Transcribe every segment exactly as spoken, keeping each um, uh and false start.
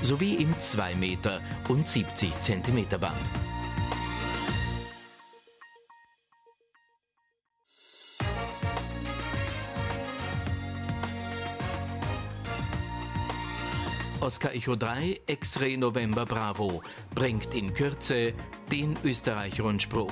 sowie im zwei Meter und siebzig Zentimeter Band. Oscar Echo drei X-Ray November Bravo bringt in Kürze den Österreich-Rundspruch.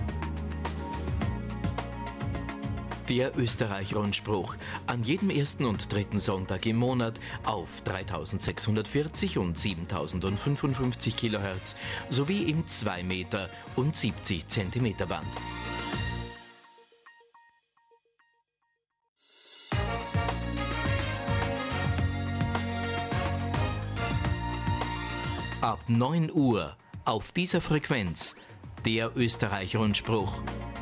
Der Österreich-Rundspruch an jedem ersten und dritten Sonntag im Monat auf dreitausendsechshundertvierzig und siebentausendfünfundfünfzig Kilohertz sowie im zwei Meter und siebzig Zentimeter Band. Ab neun Uhr auf dieser Frequenz der Österreich-Rundspruch.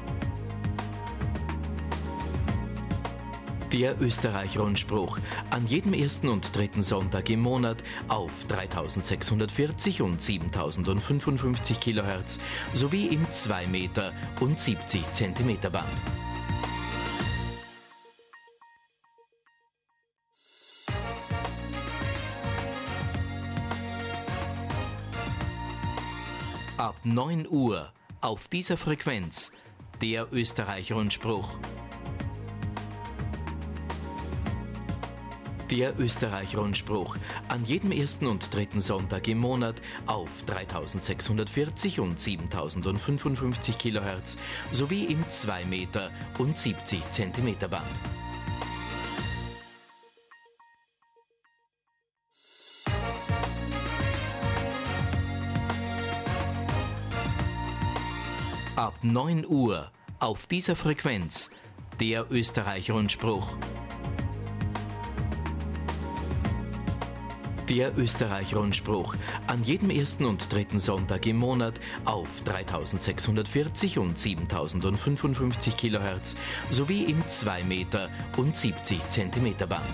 Der Österreich-Rundspruch an jedem ersten und dritten Sonntag im Monat auf dreitausendsechshundertvierzig und siebentausendfünfundfünfzig Kilohertz sowie im zwei Meter und siebzig Zentimeter Band. Ab neun Uhr auf dieser Frequenz der Österreich-Rundspruch. Der Österreich-Rundspruch an jedem ersten und dritten Sonntag im Monat auf dreitausendsechshundertvierzig und siebentausendfünfundfünfzig Kilohertz sowie im zwei Meter und siebzig Zentimeter Band. Ab neun Uhr auf dieser Frequenz der Österreich-Rundspruch. Der Österreich-Rundspruch an jedem ersten und dritten Sonntag im Monat auf dreitausendsechshundertvierzig und siebentausendfünfundfünfzig Kilohertz sowie im zwei Meter und siebzig Zentimeter Band.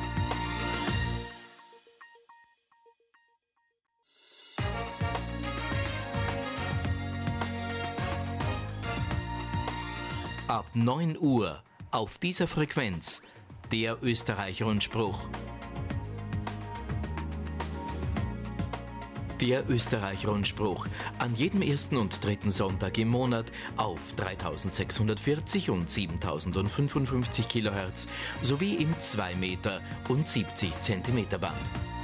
Ab neun Uhr auf dieser Frequenz der Österreich-Rundspruch. Der Österreich-Rundspruch an jedem ersten und dritten Sonntag im Monat auf dreitausendsechshundertvierzig und siebentausendfünfundfünfzig Kilohertz sowie im zwei Meter und siebzig Zentimeter Band.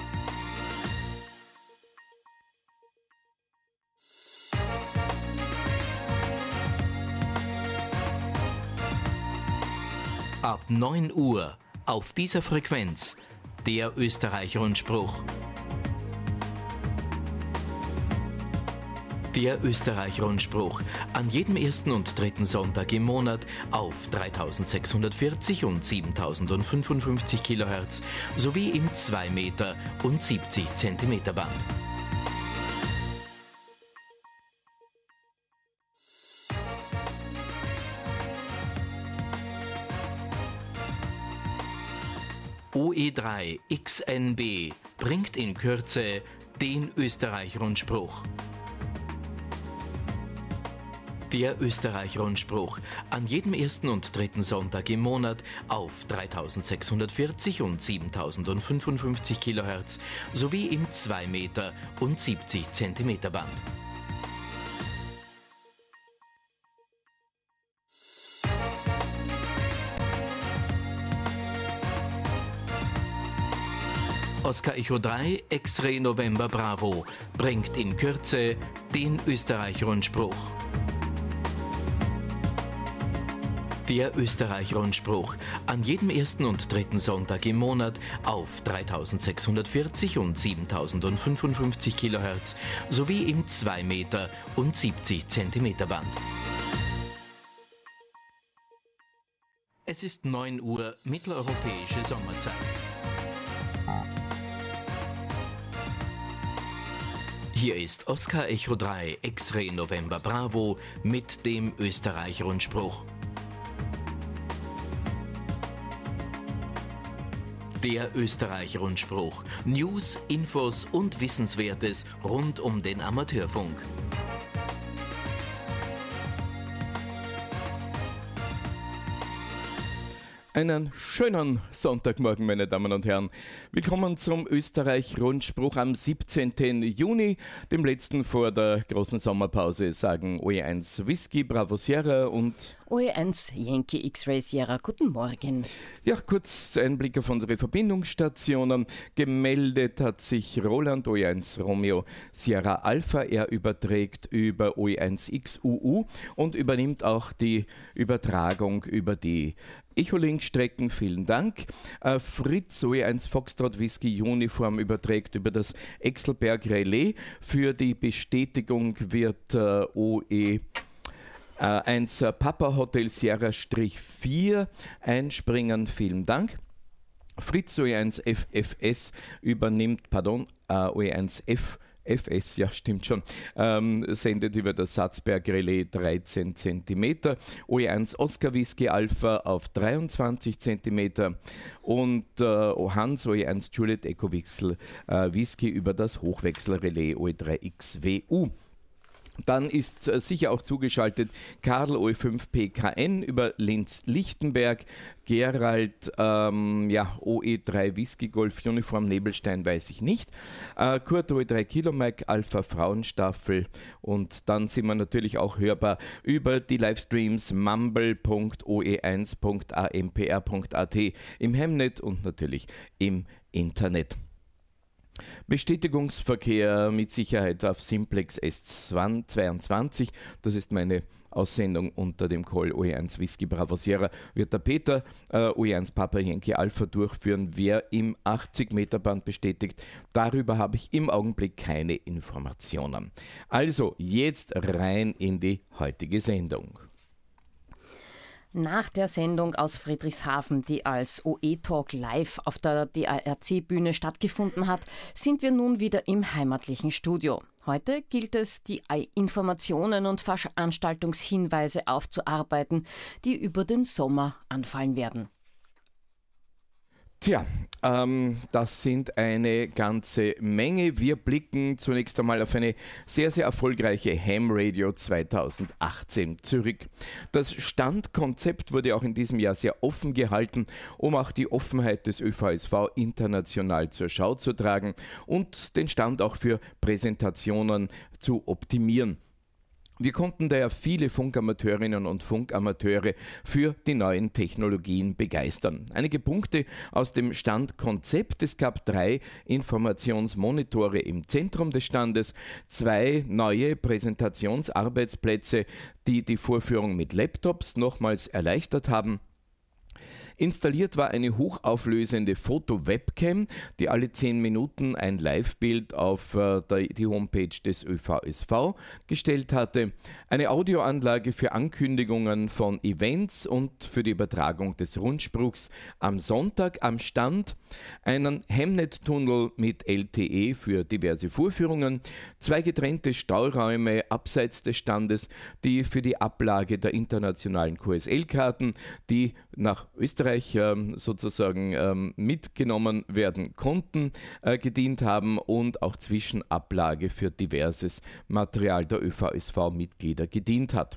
Ab neun Uhr auf dieser Frequenz der Österreich-Rundspruch. Der Österreich-Rundspruch an jedem ersten und dritten Sonntag im Monat auf dreitausendsechshundertvierzig und siebentausendfünfundfünfzig Kilohertz sowie im zwei Meter und siebzig Zentimeter Band. O E drei X N B bringt in Kürze den Österreich-Rundspruch. Der Österreich-Rundspruch an jedem ersten und dritten Sonntag im Monat auf dreitausendsechshundertvierzig und siebentausendfünfundfünfzig Kilohertz sowie im zwei Meter und siebzig Zentimeter Band. Oscar Echo drei X-Ray November Bravo bringt in Kürze den Österreich-Rundspruch. Der Österreich-Rundspruch an jedem ersten und dritten Sonntag im Monat auf dreitausendsechshundertvierzig und siebentausendfünfundfünfzig Kilohertz sowie im zwei Meter und siebzig Zentimeter Band. Es ist neun Uhr mitteleuropäische Sommerzeit. Hier ist Oscar Echo drei X-Ray November Bravo mit dem Österreich-Rundspruch. Der Österreich-Rundspruch. News, Infos und Wissenswertes rund um den Amateurfunk. Einen schönen Sonntagmorgen, meine Damen und Herren. Willkommen zum Österreich-Rundspruch am siebzehnten Juni, dem letzten vor der großen Sommerpause, sagen O E eins Whisky, Bravo Sierra und O E eins Yankee X-Ray Sierra. Guten Morgen. Ja, kurz ein Blick auf unsere Verbindungsstationen. Gemeldet hat sich Roland O E eins Romeo Sierra Alpha. Er überträgt über O E eins X U U und übernimmt auch die Übertragung über die Echolink-Strecken, vielen Dank. Äh, Fritz O E eins Foxtrot Whisky Uniform überträgt über das Exelberg Relais. Für die Bestätigung wird äh, O E eins Papa Hotel Sierra vier einspringen, vielen Dank. Fritz O E eins F F S übernimmt, pardon, äh, O E eins F F S, ja stimmt schon, ähm, sendet über das Satzberg Relais dreizehn Zentimeter, O E eins Oscar Whisky Alpha auf dreiundzwanzig Zentimeter und äh, Hans O E eins Juliet Echo Wechsel äh, Whisky über das Hochwechselrelais O E drei X W U. Dann ist äh, sicher auch zugeschaltet Karl O E fünf P K N über Linz-Lichtenberg, Gerald ähm, ja, O E drei Whisky Golf Uniform Nebelstein weiß ich nicht, äh, Kurt O E drei Kilo Mike Alpha Frauenstaffel und dann sind wir natürlich auch hörbar über die Livestreams mumble punkt o e eins punkt a m p r punkt a t im Hemnet und natürlich im Internet. Bestätigungsverkehr mit Sicherheit auf Simplex S zweiundzwanzig, das ist meine Aussendung unter dem Call O E eins Whisky Bravo Sierra, wird der Peter äh, O E eins Papa Yankee Alpha durchführen, wer im achtzig Meter Band bestätigt. Darüber habe ich im Augenblick keine Informationen. Also jetzt rein in die heutige Sendung. Nach der Sendung aus Friedrichshafen, die als O E-Talk live auf der D A R C-Bühne stattgefunden hat, sind wir nun wieder im heimatlichen Studio. Heute gilt es, die Informationen und Veranstaltungshinweise aufzuarbeiten, die über den Sommer anfallen werden. Tja, ähm, das sind eine ganze Menge. Wir blicken zunächst einmal auf eine sehr, sehr erfolgreiche Ham Radio zweitausendachtzehn zurück. Das Standkonzept wurde auch in diesem Jahr sehr offen gehalten, um auch die Offenheit des Ö V S V international zur Schau zu tragen und den Stand auch für Präsentationen zu optimieren. Wir konnten daher viele Funkamateurinnen und Funkamateure für die neuen Technologien begeistern. Einige Punkte aus dem Standkonzept: Es gab drei Informationsmonitore im Zentrum des Standes, zwei neue Präsentationsarbeitsplätze, die die Vorführung mit Laptops nochmals erleichtert haben. Installiert war eine hochauflösende Foto-Webcam, die alle zehn Minuten ein Live-Bild auf äh, die Homepage des Ö V S V gestellt hatte, eine Audioanlage für Ankündigungen von Events und für die Übertragung des Rundspruchs am Sonntag am Stand, einen Hemnet-Tunnel mit L T E für diverse Vorführungen, zwei getrennte Stauräume abseits des Standes, die für die Ablage der internationalen Q S L-Karten, die nach Österreich sozusagen mitgenommen werden konnten, gedient haben und auch Zwischenablage für diverses Material der Ö V S V-Mitglieder gedient hat.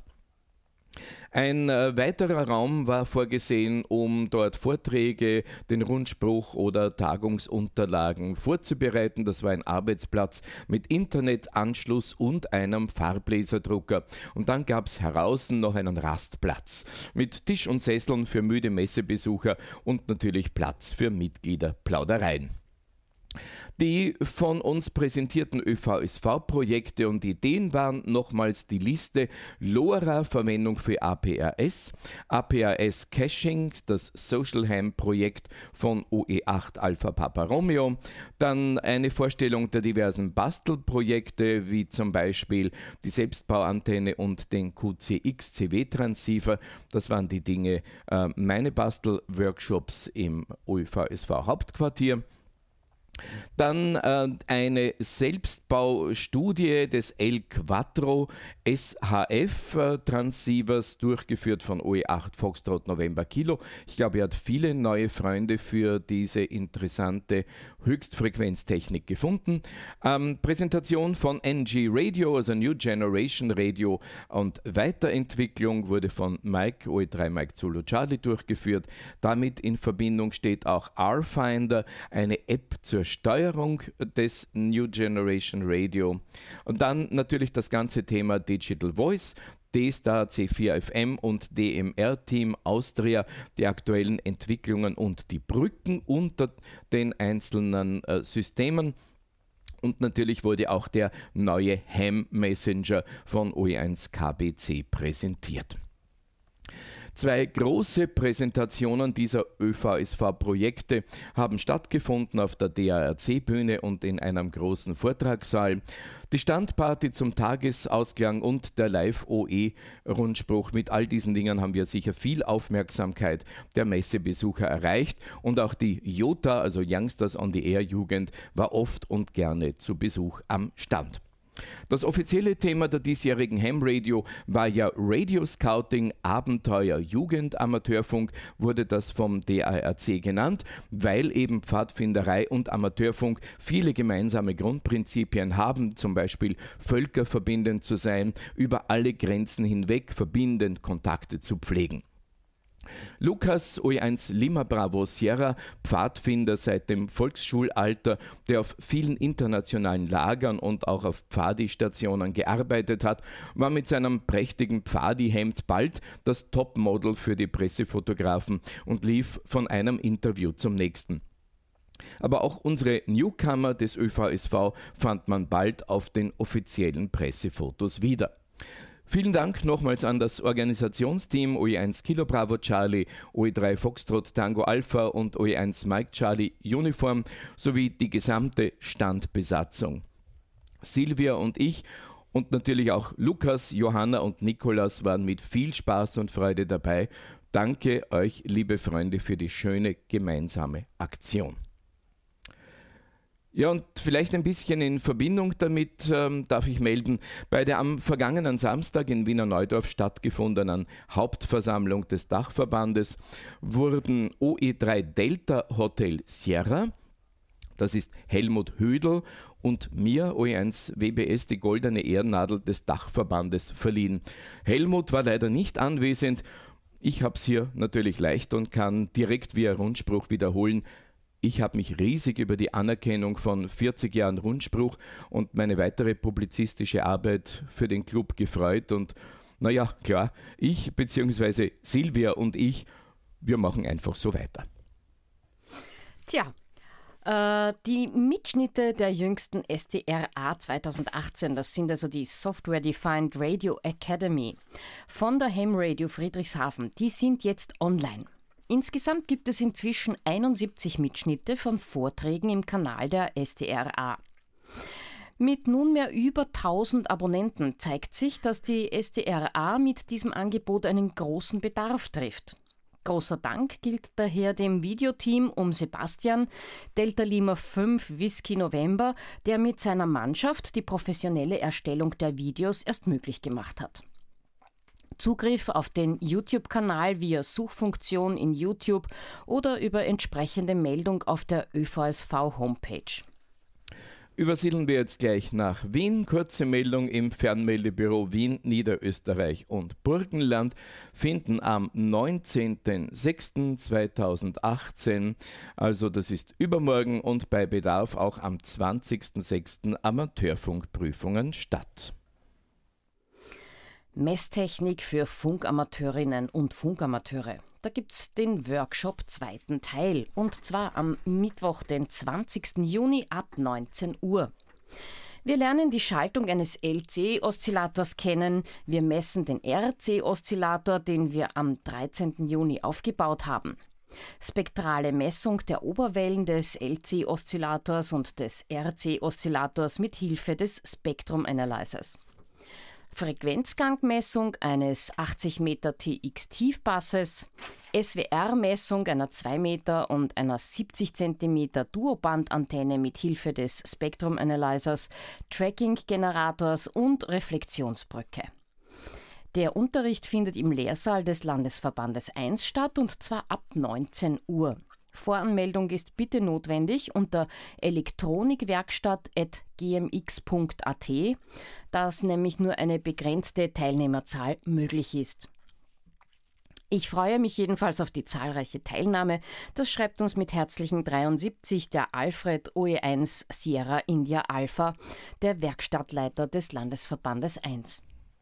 Ein äh, weiterer Raum war vorgesehen, um dort Vorträge, den Rundspruch oder Tagungsunterlagen vorzubereiten. Das war ein Arbeitsplatz mit Internetanschluss und einem Farblaserdrucker. Und dann gab es draußen noch einen Rastplatz mit Tisch und Sesseln für müde Messebesucher und natürlich Platz für Mitgliederplaudereien. Die von uns präsentierten Ö V S V-Projekte und Ideen waren nochmals die Liste: LoRa, Verwendung für A P R S, A P R S Caching, das Social Ham-Projekt von O E acht Alpha Papa Romeo, dann eine Vorstellung der diversen Bastelprojekte, wie zum Beispiel die Selbstbauantenne und den Q C X C W-Transceiver. Das waren die Dinge, äh, meine Bastelworkshops im Ö V S V-Hauptquartier. Dann äh, eine Selbstbaustudie des El Quattro S H F äh, Transceivers, durchgeführt von O E acht Foxtrot November Kilo. Ich glaube, er hat viele neue Freunde für diese interessante Höchstfrequenztechnik gefunden. Ähm, Präsentation von N G Radio, also New Generation Radio, und Weiterentwicklung wurde von Mike, O E drei Mike Zulu Charlie, durchgeführt. Damit in Verbindung steht auch R-Finder, eine App zur Steuerung des New Generation Radio. Und dann natürlich das ganze Thema Digital Voice, D-Star, C vier F M und D M R-Team Austria, die aktuellen Entwicklungen und die Brücken unter den einzelnen äh, Systemen. Und natürlich wurde auch der neue Ham Messenger von O E eins K B C präsentiert. Zwei große Präsentationen dieser Ö V S V-Projekte haben stattgefunden auf der D A R C-Bühne und in einem großen Vortragssaal. Die Standparty zum Tagesausklang und der Live-O E-Rundspruch, mit all diesen Dingen haben wir sicher viel Aufmerksamkeit der Messebesucher erreicht, und auch die Jota, also Youngsters on the Air Jugend, war oft und gerne zu Besuch am Stand. Das offizielle Thema der diesjährigen Ham Radio war ja Radio Scouting, Abenteuer, Jugend, Amateurfunk, wurde das vom D A R C genannt, weil eben Pfadfinderei und Amateurfunk viele gemeinsame Grundprinzipien haben, zum Beispiel völkerverbindend zu sein, über alle Grenzen hinweg verbindend Kontakte zu pflegen. Lukas, O E eins Lima Bravo Sierra, Pfadfinder seit dem Volksschulalter, der auf vielen internationalen Lagern und auch auf Pfadi-Stationen gearbeitet hat, war mit seinem prächtigen Pfadi-Hemd bald das Topmodel für die Pressefotografen und lief von einem Interview zum nächsten. Aber auch unsere Newcomer des Ö V S V fand man bald auf den offiziellen Pressefotos wieder. Vielen Dank nochmals an das Organisationsteam O E eins Kilo Bravo Charlie, O E drei Foxtrot Tango Alpha und O E eins Mike Charlie Uniform sowie die gesamte Standbesatzung. Silvia und ich und natürlich auch Lukas, Johanna und Nikolas waren mit viel Spaß und Freude dabei. Danke euch, liebe Freunde, für die schöne gemeinsame Aktion. Ja, und vielleicht ein bisschen in Verbindung damit ähm, darf ich melden, bei der am vergangenen Samstag in Wiener Neudorf stattgefundenen Hauptversammlung des Dachverbandes wurden O E drei Delta Hotel Sierra, das ist Helmut Hödel, und mir, O E eins W B S, die goldene Ehrennadel des Dachverbandes verliehen. Helmut war leider nicht anwesend. Ich habe es hier natürlich leicht und kann direkt via Rundspruch wiederholen. Ich habe mich riesig über die Anerkennung von vierzig Jahren Rundspruch und meine weitere publizistische Arbeit für den Club gefreut. Und naja, klar, ich bzw. Silvia und ich, wir machen einfach so weiter. Tja, äh, die Mitschnitte der jüngsten S D R A zweitausendachtzehn, das sind also die Software Defined Radio Academy von der Ham Radio Friedrichshafen, die sind jetzt online. Insgesamt gibt es inzwischen einundsiebzig Mitschnitte von Vorträgen im Kanal der S D R A. Mit nunmehr über tausend Abonnenten zeigt sich, dass die S D R A mit diesem Angebot einen großen Bedarf trifft. Großer Dank gilt daher dem Videoteam um Sebastian, Delta Lima fünf Whisky November, der mit seiner Mannschaft die professionelle Erstellung der Videos erst möglich gemacht hat. Zugriff auf den YouTube-Kanal via Suchfunktion in YouTube oder über entsprechende Meldung auf der Ö V S V-Homepage. Übersiedeln wir jetzt gleich nach Wien. Kurze Meldung: im Fernmeldebüro Wien, Niederösterreich und Burgenland finden am neunzehnten sechsten zweitausendachtzehn, also das ist übermorgen, und bei Bedarf auch am zwanzigsten sechsten Amateurfunkprüfungen statt. Messtechnik für Funkamateurinnen und Funkamateure. Da gibt es den Workshop zweiten Teil, und zwar am Mittwoch, den zwanzigsten Juni ab neunzehn Uhr. Wir lernen die Schaltung eines L C-Oszillators kennen, wir messen den R C-Oszillator, den wir am dreizehnten Juni aufgebaut haben. Spektrale Messung der Oberwellen des L C-Oszillators und des R C-Oszillators mit Hilfe des Spectrum Analyzers. Frequenzgangmessung eines achtzig Meter T X Tiefbasses, S W R-Messung einer zwei Meter und einer siebzig Zentimeter Duobandantenne mit Hilfe des Spectrum Analyzers, Tracking-Generators und Reflexionsbrücke. Der Unterricht findet im Lehrsaal des Landesverbandes eins statt und zwar ab neunzehn Uhr. Voranmeldung ist bitte notwendig unter elektronikwerkstatt at g m x punkt a t, dass nämlich nur eine begrenzte Teilnehmerzahl möglich ist. Ich freue mich jedenfalls auf die zahlreiche Teilnahme. Das schreibt uns mit herzlichen dreiundsiebzig der Alfred O E eins Sierra India Alpha, der Werkstattleiter des Landesverbandes eins.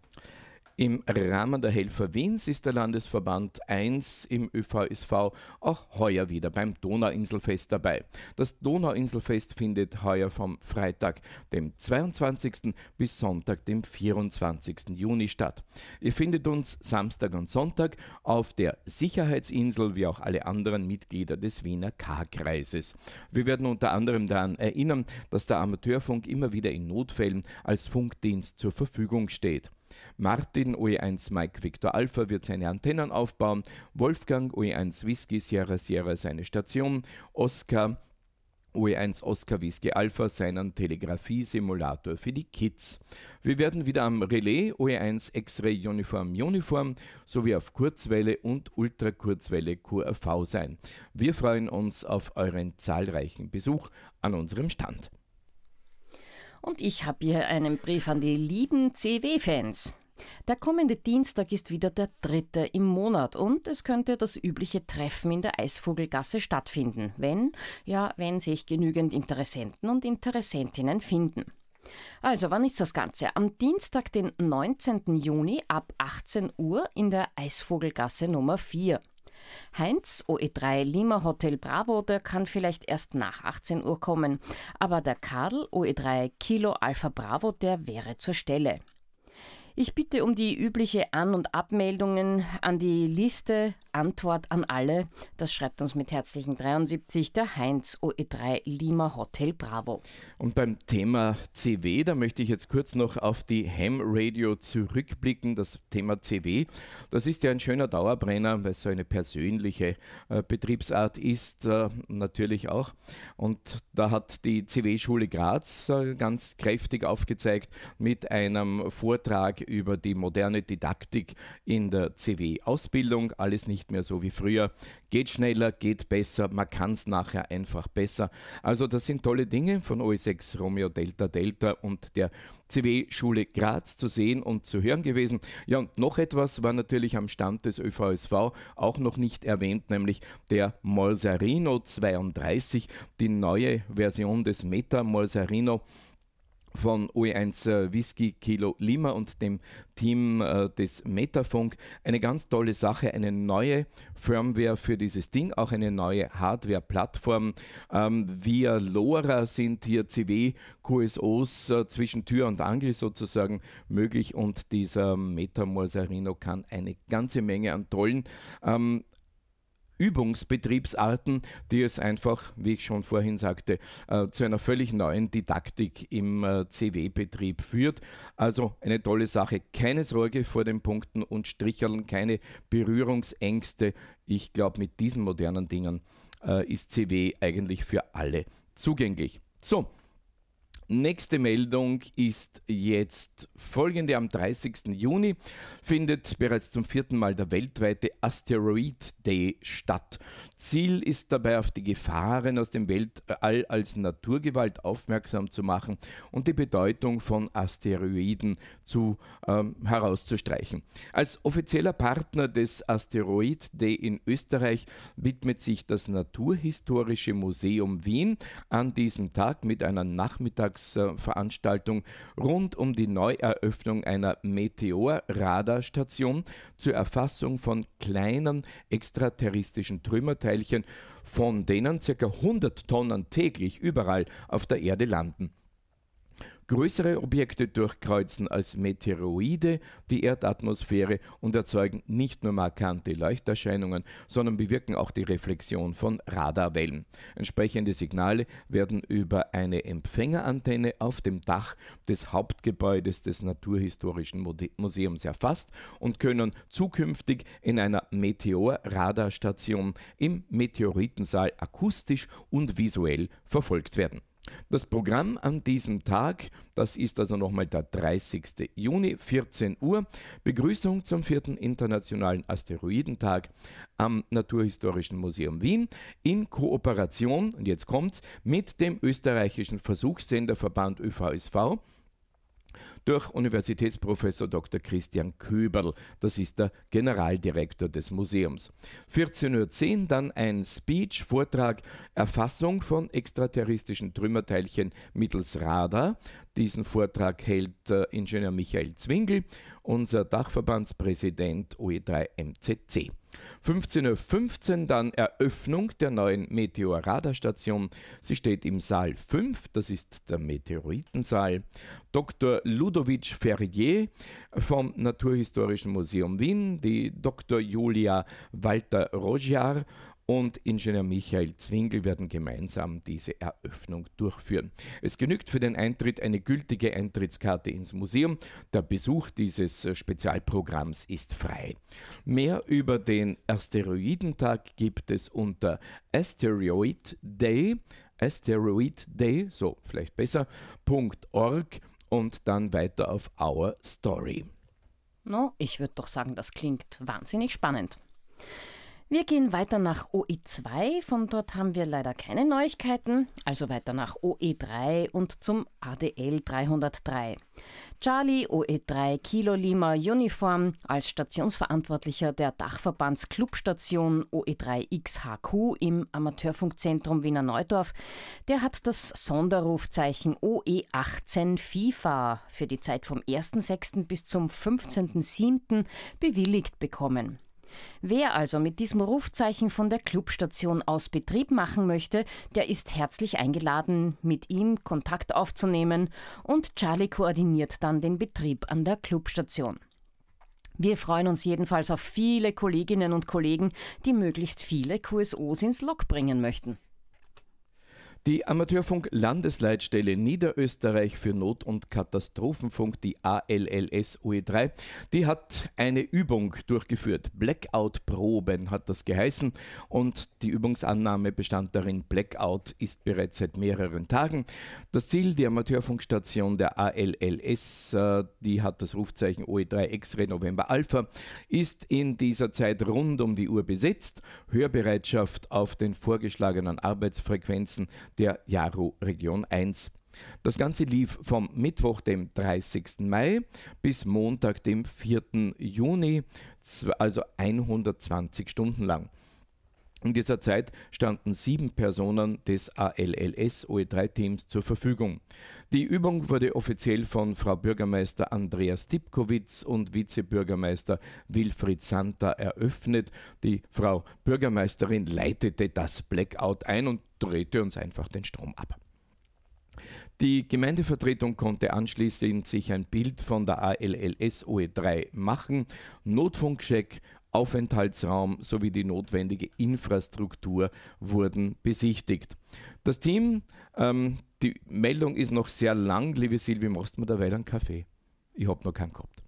Im Rahmen der Helfer Wiens ist der Landesverband eins im Ö V S V auch heuer wieder beim Donauinselfest dabei. Das Donauinselfest findet heuer vom Freitag, dem zweiundzwanzigsten bis Sonntag, dem vierundzwanzigsten Juni statt. Ihr findet uns Samstag und Sonntag auf der Sicherheitsinsel, wie auch alle anderen Mitglieder des Wiener K-Kreises. Wir werden unter anderem daran erinnern, dass der Amateurfunk immer wieder in Notfällen als Funkdienst zur Verfügung steht. Martin O E eins Mike Victor Alpha wird seine Antennen aufbauen, Wolfgang O E eins Whisky Sierra Sierra seine Station, Oskar O E eins Oscar Whisky Alpha seinen Telegrafie-Simulator für die Kids. Wir werden wieder am Relais O E eins X-Ray Uniform Uniform sowie auf Kurzwelle und Ultrakurzwelle Q R V sein. Wir freuen uns auf euren zahlreichen Besuch an unserem Stand. Und ich habe hier einen Brief an die lieben C W-Fans. Der kommende Dienstag ist wieder der dritte im Monat und es könnte das übliche Treffen in der Eisvogelgasse stattfinden, wenn, ja, wenn sich genügend Interessenten und Interessentinnen finden. Also, wann ist das Ganze? Am Dienstag, den neunzehnten Juni ab achtzehn Uhr in der Eisvogelgasse Nummer vier. Heinz O E drei Lima Hotel Bravo, der kann vielleicht erst nach achtzehn Uhr kommen, aber der Karl O E drei Kilo Alpha Bravo, der wäre zur Stelle. Ich bitte um die übliche An- und Abmeldungen an die Liste Antwort an alle. Das schreibt uns mit herzlichen dreiundsiebzig der Heinz O E drei Lima Hotel Bravo. Und beim Thema C W, da möchte ich jetzt kurz noch auf die Ham Radio zurückblicken. Das Thema C W, das ist ja ein schöner Dauerbrenner, weil es so eine persönliche äh, Betriebsart ist, äh, natürlich auch. Und da hat die C W-Schule Graz äh, ganz kräftig aufgezeigt mit einem Vortrag über die moderne Didaktik in der C W-Ausbildung. Alles nicht mehr so wie früher. Geht schneller, geht besser, man kann es nachher einfach besser. Also das sind tolle Dinge von O E sechs Romeo Delta Delta und der C W-Schule Graz zu sehen und zu hören gewesen. Ja, und noch etwas war natürlich am Stand des Ö V S V auch noch nicht erwähnt, nämlich der Molsarino zweiunddreißig, die neue Version des Meta Molsarino von O E eins Whisky Kilo Lima und dem Team äh, des Metafunk. Eine ganz tolle Sache, eine neue Firmware für dieses Ding, auch eine neue Hardware-Plattform. Ähm, via LoRa sind hier C W-Q S Os äh, zwischen Tür und Angel sozusagen möglich und dieser Meta Molsarino kann eine ganze Menge an tollen ähm, Übungsbetriebsarten, die es einfach, wie ich schon vorhin sagte, äh, zu einer völlig neuen Didaktik im äh, C W-Betrieb führt. Also eine tolle Sache. Keine Sorge vor den Punkten und Stricheln, keine Berührungsängste. Ich glaube, mit diesen modernen Dingen äh, ist C W eigentlich für alle zugänglich. So. Nächste Meldung ist jetzt folgende. Am dreißigsten Juni findet bereits zum vierten Mal der weltweite Asteroid Day statt. Ziel ist dabei, auf die Gefahren aus dem Weltall als Naturgewalt aufmerksam zu machen und die Bedeutung von Asteroiden zu, ähm, herauszustreichen. Als offizieller Partner des Asteroid Day in Österreich widmet sich das Naturhistorische Museum Wien an diesem Tag mit einer Nachmittagsveranstaltung rund um die Neueröffnung einer Meteorradarstation zur Erfassung von kleinen extraterrestrischen Trümmerteilchen, von denen ca. hundert Tonnen täglich überall auf der Erde landen. Größere Objekte durchkreuzen als Meteoroide die Erdatmosphäre und erzeugen nicht nur markante Leuchterscheinungen, sondern bewirken auch die Reflexion von Radarwellen. Entsprechende Signale werden über eine Empfängerantenne auf dem Dach des Hauptgebäudes des Naturhistorischen Museums erfasst und können zukünftig in einer Meteorradarstation im Meteoritensaal akustisch und visuell verfolgt werden. Das Programm an diesem Tag, das ist also nochmal der dreißigsten Juni, vierzehn Uhr, Begrüßung zum vierten Internationalen Asteroidentag am Naturhistorischen Museum Wien in Kooperation, und jetzt kommt's, mit dem österreichischen Versuchssenderverband Ö V S V, durch Universitätsprofessor Doktor Christian Köberl, das ist der Generaldirektor des Museums. vierzehn Uhr zehn dann ein Speech, Vortrag, Erfassung von extraterrestrischen Trümmerteilchen mittels Radar. Diesen Vortrag hält äh, Ingenieur Michael Zwingel, unser Dachverbandspräsident O E drei M Z C. fünfzehn Uhr fünfzehn dann Eröffnung der neuen Meteorradarstation. Sie steht im Saal fünf, das ist der Meteoritensaal. Doktor Ludovic Ferrier vom Naturhistorischen Museum Wien, die Doktor Julia Walter-Rogiar und Ingenieur Michael Zwingel werden gemeinsam diese Eröffnung durchführen. Es genügt für den Eintritt eine gültige Eintrittskarte ins Museum. Der Besuch dieses Spezialprogramms ist frei. Mehr über den Asteroidentag gibt es unter Asteroid Day, Asteroid Day, so vielleicht besser, .org und dann weiter auf Our Story. No, ich würde doch sagen, das klingt wahnsinnig spannend. Wir gehen weiter nach O E zwei, von dort haben wir leider keine Neuigkeiten, also weiter nach O E drei und zum A D L dreihundertdrei. Charlie O E drei Kilo Lima Uniform als Stationsverantwortlicher der Dachverbands-Clubstation O E drei X H Q im Amateurfunkzentrum Wiener Neudorf, der hat das Sonderrufzeichen O E achtzehn FIFA für die Zeit vom ersten sechsten bis zum fünfzehnten siebten bewilligt bekommen. Wer also mit diesem Rufzeichen von der Clubstation aus Betrieb machen möchte, der ist herzlich eingeladen, mit ihm Kontakt aufzunehmen, und Charlie koordiniert dann den Betrieb an der Clubstation. Wir freuen uns jedenfalls auf viele Kolleginnen und Kollegen, die möglichst viele Q S Os ins Lok bringen möchten. Die Amateurfunk-Landesleitstelle Niederösterreich für Not- und Katastrophenfunk, die A L L S O E drei, die hat eine Übung durchgeführt. Blackout-Proben hat das geheißen, und die Übungsannahme bestand darin, Blackout ist bereits seit mehreren Tagen. Das Ziel, die Amateurfunkstation der A L L S, die hat das Rufzeichen O E drei X-Ray November Alpha, ist in dieser Zeit rund um die Uhr besetzt. Hörbereitschaft auf den vorgeschlagenen Arbeitsfrequenzen der Jaro Region eins. Das Ganze lief vom Mittwoch, dem dreißigsten Mai, bis Montag, dem vierten Juni, also hundertzwanzig Stunden lang. In dieser Zeit standen sieben Personen des A L L S O E drei Teams zur Verfügung. Die Übung wurde offiziell von Frau Bürgermeister Andrea Stipkowitz und Vizebürgermeister Wilfried Santa eröffnet. Die Frau Bürgermeisterin leitete das Blackout ein und drehte uns einfach den Strom ab. Die Gemeindevertretung konnte anschließend sich ein Bild von der A L L S O E drei machen, Notfunkcheck, Aufenthaltsraum sowie die notwendige Infrastruktur wurden besichtigt. Das Team, ähm, die Meldung ist noch sehr lang, liebe Silvi, machst du mir derweil einen Kaffee? Ich habe noch keinen gehabt.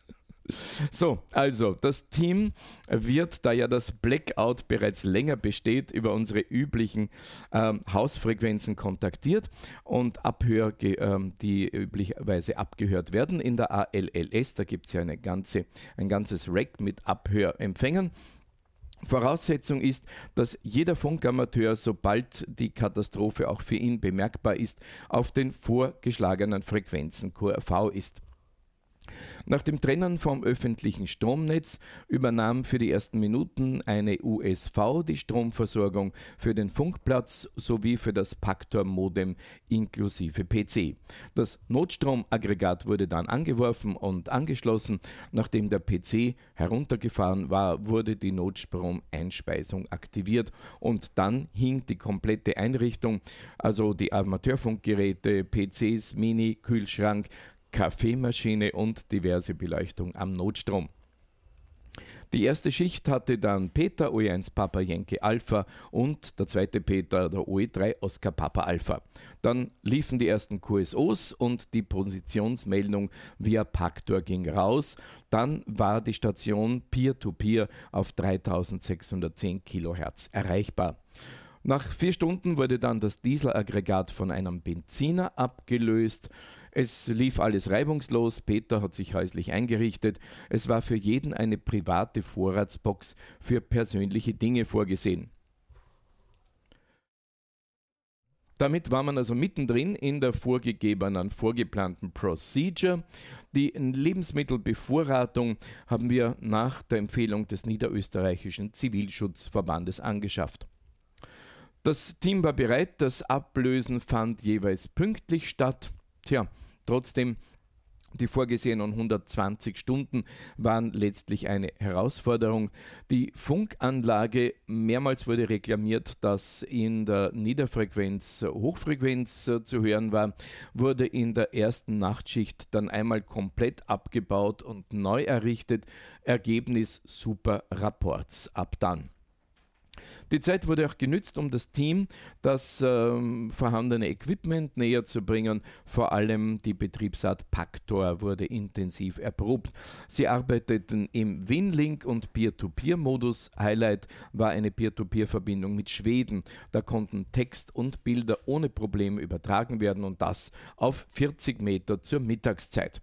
So, also das Team wird, da ja das Blackout bereits länger besteht, über unsere üblichen ähm, Hausfrequenzen kontaktiert und Abhör, ähm, die üblicherweise abgehört werden in der A L L S. Da gibt es ja eine ganze, ein ganzes Rack mit Abhörempfängern. Voraussetzung ist, dass jeder Funkamateur, sobald die Katastrophe auch für ihn bemerkbar ist, auf den vorgeschlagenen Frequenzen Q R V ist. Nach dem Trennen vom öffentlichen Stromnetz übernahm für die ersten Minuten eine U S V die Stromversorgung für den Funkplatz sowie für das Paktor-Modem inklusive P C. Das Notstromaggregat wurde dann angeworfen und angeschlossen. Nachdem der P C heruntergefahren war, wurde die Notstromeinspeisung aktiviert und dann hing die komplette Einrichtung, also die Amateurfunkgeräte, P Cs, Mini, Kühlschrank, Kaffeemaschine und diverse Beleuchtung am Notstrom. Die erste Schicht hatte dann Peter, O E eins Papa Yankee Alpha und der zweite Peter, der O E drei Oscar Papa Alpha. Dann liefen die ersten Q S Os und die Positionsmeldung via Paktor ging raus. Dann war die Station Peer-to-Peer auf dreitausendsechshundertzehn Kilohertz erreichbar. Nach vier Stunden wurde dann das Dieselaggregat von einem Benziner abgelöst. Es lief alles reibungslos, Peter hat sich häuslich eingerichtet. Es war für jeden eine private Vorratsbox für persönliche Dinge vorgesehen. Damit war man also mittendrin in der vorgegebenen, vorgeplanten Procedure. Die Lebensmittelbevorratung haben wir nach der Empfehlung des Niederösterreichischen Zivilschutzverbandes angeschafft. Das Team war bereit, das Ablösen fand jeweils pünktlich statt. Tja, trotzdem, die vorgesehenen hundertzwanzig Stunden waren letztlich eine Herausforderung. Die Funkanlage, mehrmals wurde reklamiert, dass in der Niederfrequenz Hochfrequenz äh, zu hören war, wurde in der ersten Nachtschicht dann einmal komplett abgebaut und neu errichtet. Ergebnis super Rapports ab dann. Die Zeit wurde auch genützt, um das Team das ähm, vorhandene Equipment näher zu bringen. Vor allem die Betriebsart Paktor wurde intensiv erprobt. Sie arbeiteten im WinLink und Peer-to-Peer-Modus. Highlight war eine Peer-to-Peer-Verbindung mit Schweden. Da konnten Text und Bilder ohne Probleme übertragen werden und das auf vierzig Meter zur Mittagszeit.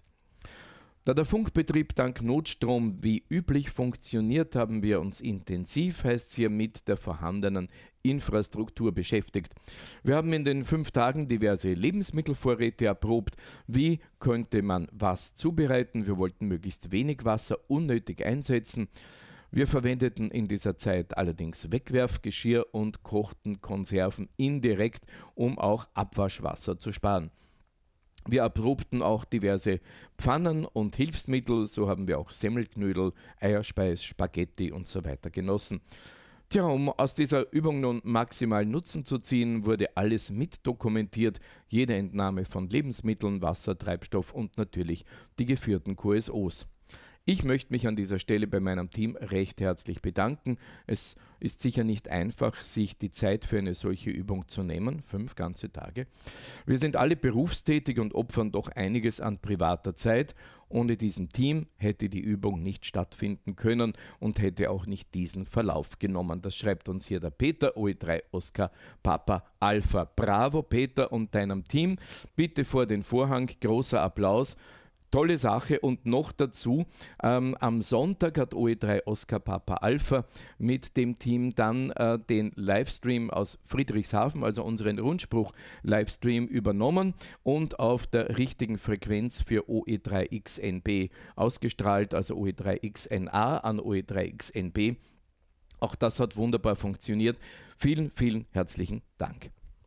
Da der Funkbetrieb dank Notstrom wie üblich funktioniert, haben wir uns intensiv, heißt es hier, mit der vorhandenen Infrastruktur beschäftigt. Wir haben in den fünf Tagen diverse Lebensmittelvorräte erprobt. Wie könnte man was zubereiten? Wir wollten möglichst wenig Wasser unnötig einsetzen. Wir verwendeten in dieser Zeit allerdings Wegwerfgeschirr und kochten Konserven indirekt, um auch Abwaschwasser zu sparen. Wir erprobten auch diverse Pfannen und Hilfsmittel, so haben wir auch Semmelknödel, Eierspeis, Spaghetti und so weiter genossen. Tja, um aus dieser Übung nun maximal Nutzen zu ziehen, wurde alles mitdokumentiert, jede Entnahme von Lebensmitteln, Wasser, Treibstoff und natürlich die geführten Q S Os. Ich möchte mich an dieser Stelle bei meinem Team recht herzlich bedanken. Es ist sicher nicht einfach, sich die Zeit für eine solche Übung zu nehmen, fünf ganze Tage. Wir sind alle berufstätig und opfern doch einiges an privater Zeit. Ohne diesem Team hätte die Übung nicht stattfinden können und hätte auch nicht diesen Verlauf genommen. Das schreibt uns hier der Peter, O E drei Oscar Papa Alpha. Bravo Peter und deinem Team. Bitte vor den Vorhang, großer Applaus. Tolle Sache und noch dazu, ähm, am Sonntag hat O E drei Oscar Papa Alpha mit dem Team dann äh, den Livestream aus Friedrichshafen, also unseren Rundspruch-Livestream übernommen und auf der richtigen Frequenz für O E drei X N B ausgestrahlt, also O E drei X N A an O E drei X N B. Auch das hat wunderbar funktioniert. Vielen, vielen herzlichen Dank.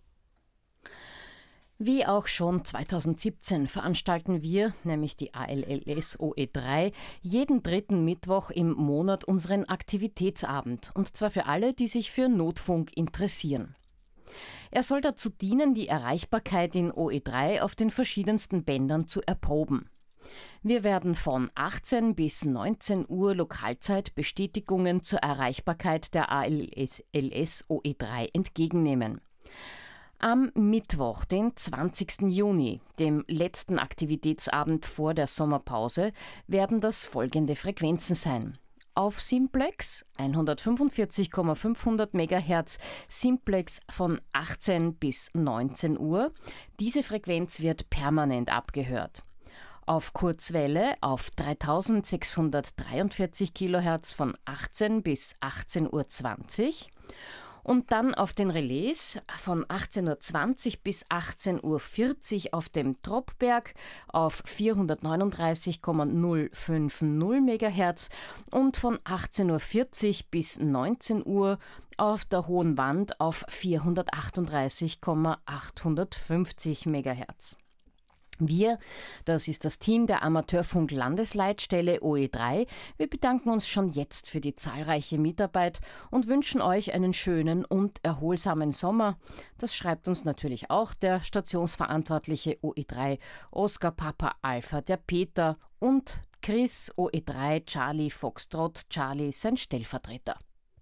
Wie auch schon zweitausendsiebzehn veranstalten wir, nämlich die A L L S O E drei, jeden dritten Mittwoch im Monat unseren Aktivitätsabend, und zwar für alle, die sich für Notfunk interessieren. Er soll dazu dienen, die Erreichbarkeit in O E drei auf den verschiedensten Bändern zu erproben. Wir werden von achtzehn bis neunzehn Uhr Lokalzeit Bestätigungen zur Erreichbarkeit der A L L S O E drei entgegennehmen. Am Mittwoch, den zwanzigsten Juni, dem letzten Aktivitätsabend vor der Sommerpause, werden das folgende Frequenzen sein. Auf Simplex hundertfünfundvierzig Komma fünfhundert Megahertz, Simplex von achtzehn bis neunzehn Uhr. Diese Frequenz wird permanent abgehört. Auf Kurzwelle auf dreitausendsechshundertdreiundvierzig Kilohertz von achtzehn bis achtzehn Uhr zwanzig. Und dann auf den Relais von achtzehn Uhr zwanzig bis achtzehn Uhr vierzig auf dem Troppberg auf vierhundertneununddreißig Komma null fünf null Megahertz und von achtzehn Uhr vierzig bis neunzehn Uhr auf der Hohen Wand auf vierhundertachtunddreißig Komma achthundertfünfzig Megahertz. Wir, das ist das Team der Amateurfunk-Landesleitstelle O E drei, wir bedanken uns schon jetzt für die zahlreiche Mitarbeit und wünschen euch einen schönen und erholsamen Sommer. Das schreibt uns natürlich auch der Stationsverantwortliche O E drei, Oscar Papa Alpha, der Peter, und Chris O E drei Charlie Foxtrot Charlie, sein Stellvertreter.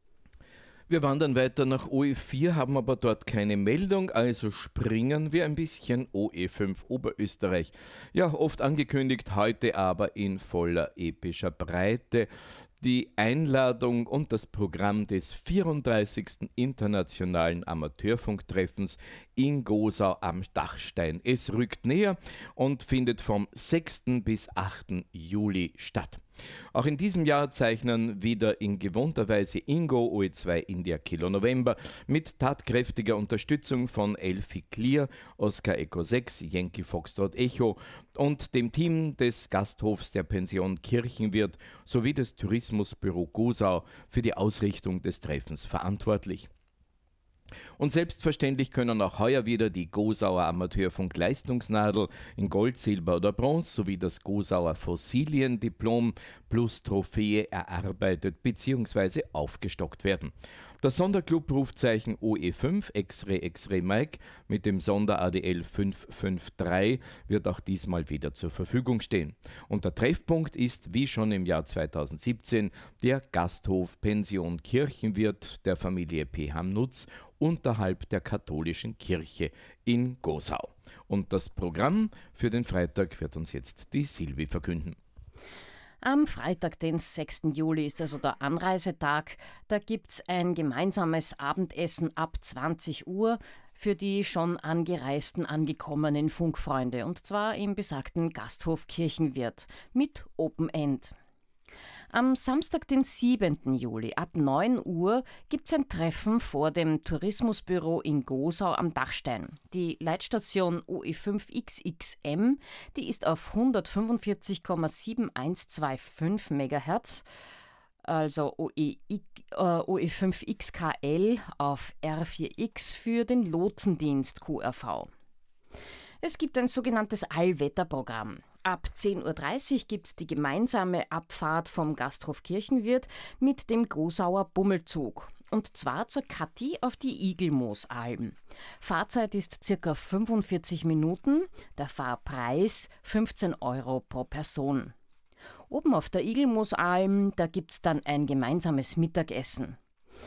Wir wandern weiter nach O E vier, haben aber dort keine Meldung, also springen wir ein bisschen O E fünf Oberösterreich. Ja, oft angekündigt, heute aber in voller epischer Breite. Die Einladung und das Programm des vierunddreißigsten Internationalen Amateurfunktreffens in Gosau am Dachstein. Es rückt näher und findet vom sechsten bis achten Juli statt. Auch in diesem Jahr zeichnen wieder in gewohnter Weise Ingo O E zwei India Kilo November mit tatkräftiger Unterstützung von Elfi Clear, Oscar Echo sechs, Yankee Foxtrot Echo und dem Team des Gasthofs der Pension Kirchenwirt sowie des Tourismusbüro Gosau für die Ausrichtung des Treffens verantwortlich. Und selbstverständlich können auch heuer wieder die Gosauer Amateurfunk-Leistungsnadel in Gold, Silber oder Bronze sowie das Gosauer Fossiliendiplom plus Trophäe erarbeitet bzw. aufgestockt werden. Das Sonderclub-Rufzeichen O E fünf X-Ray X-Ray Mike mit dem Sonder-A D L fünf fünf drei wird auch diesmal wieder zur Verfügung stehen. Und der Treffpunkt ist, wie schon im Jahr zweitausendsiebzehn, der Gasthof Pension Kirchenwirt der Familie P. Hamnutz unterhalb der katholischen Kirche in Gosau. Und das Programm für den Freitag wird uns jetzt die Silvi verkünden. Am Freitag, den sechsten Juli, ist also der Anreisetag. Da gibt es ein gemeinsames Abendessen ab zwanzig Uhr für die schon angereisten, angekommenen Funkfreunde. Und zwar im besagten Gasthof Kirchenwirt mit Open End. Am Samstag, den siebenten Juli, ab neun Uhr, gibt es ein Treffen vor dem Tourismusbüro in Gosau am Dachstein. Die Leitstation O E fünf X X M, die ist auf hundertfünfundvierzig Komma sieben eins zwei fünf Megahertz, also O E fünf X K L auf R vier X für den Lotsendienst Q R V. Es gibt ein sogenanntes Allwetterprogramm. Ab zehn Uhr dreißig gibt es die gemeinsame Abfahrt vom Gasthof Kirchenwirt mit dem Gosauer Bummelzug. Und zwar zur Kathi auf die Igelmoosalm. Fahrzeit ist ca. fünfundvierzig Minuten, der Fahrpreis fünfzehn Euro pro Person. Oben auf der Igelmoosalm, da gibt es dann ein gemeinsames Mittagessen.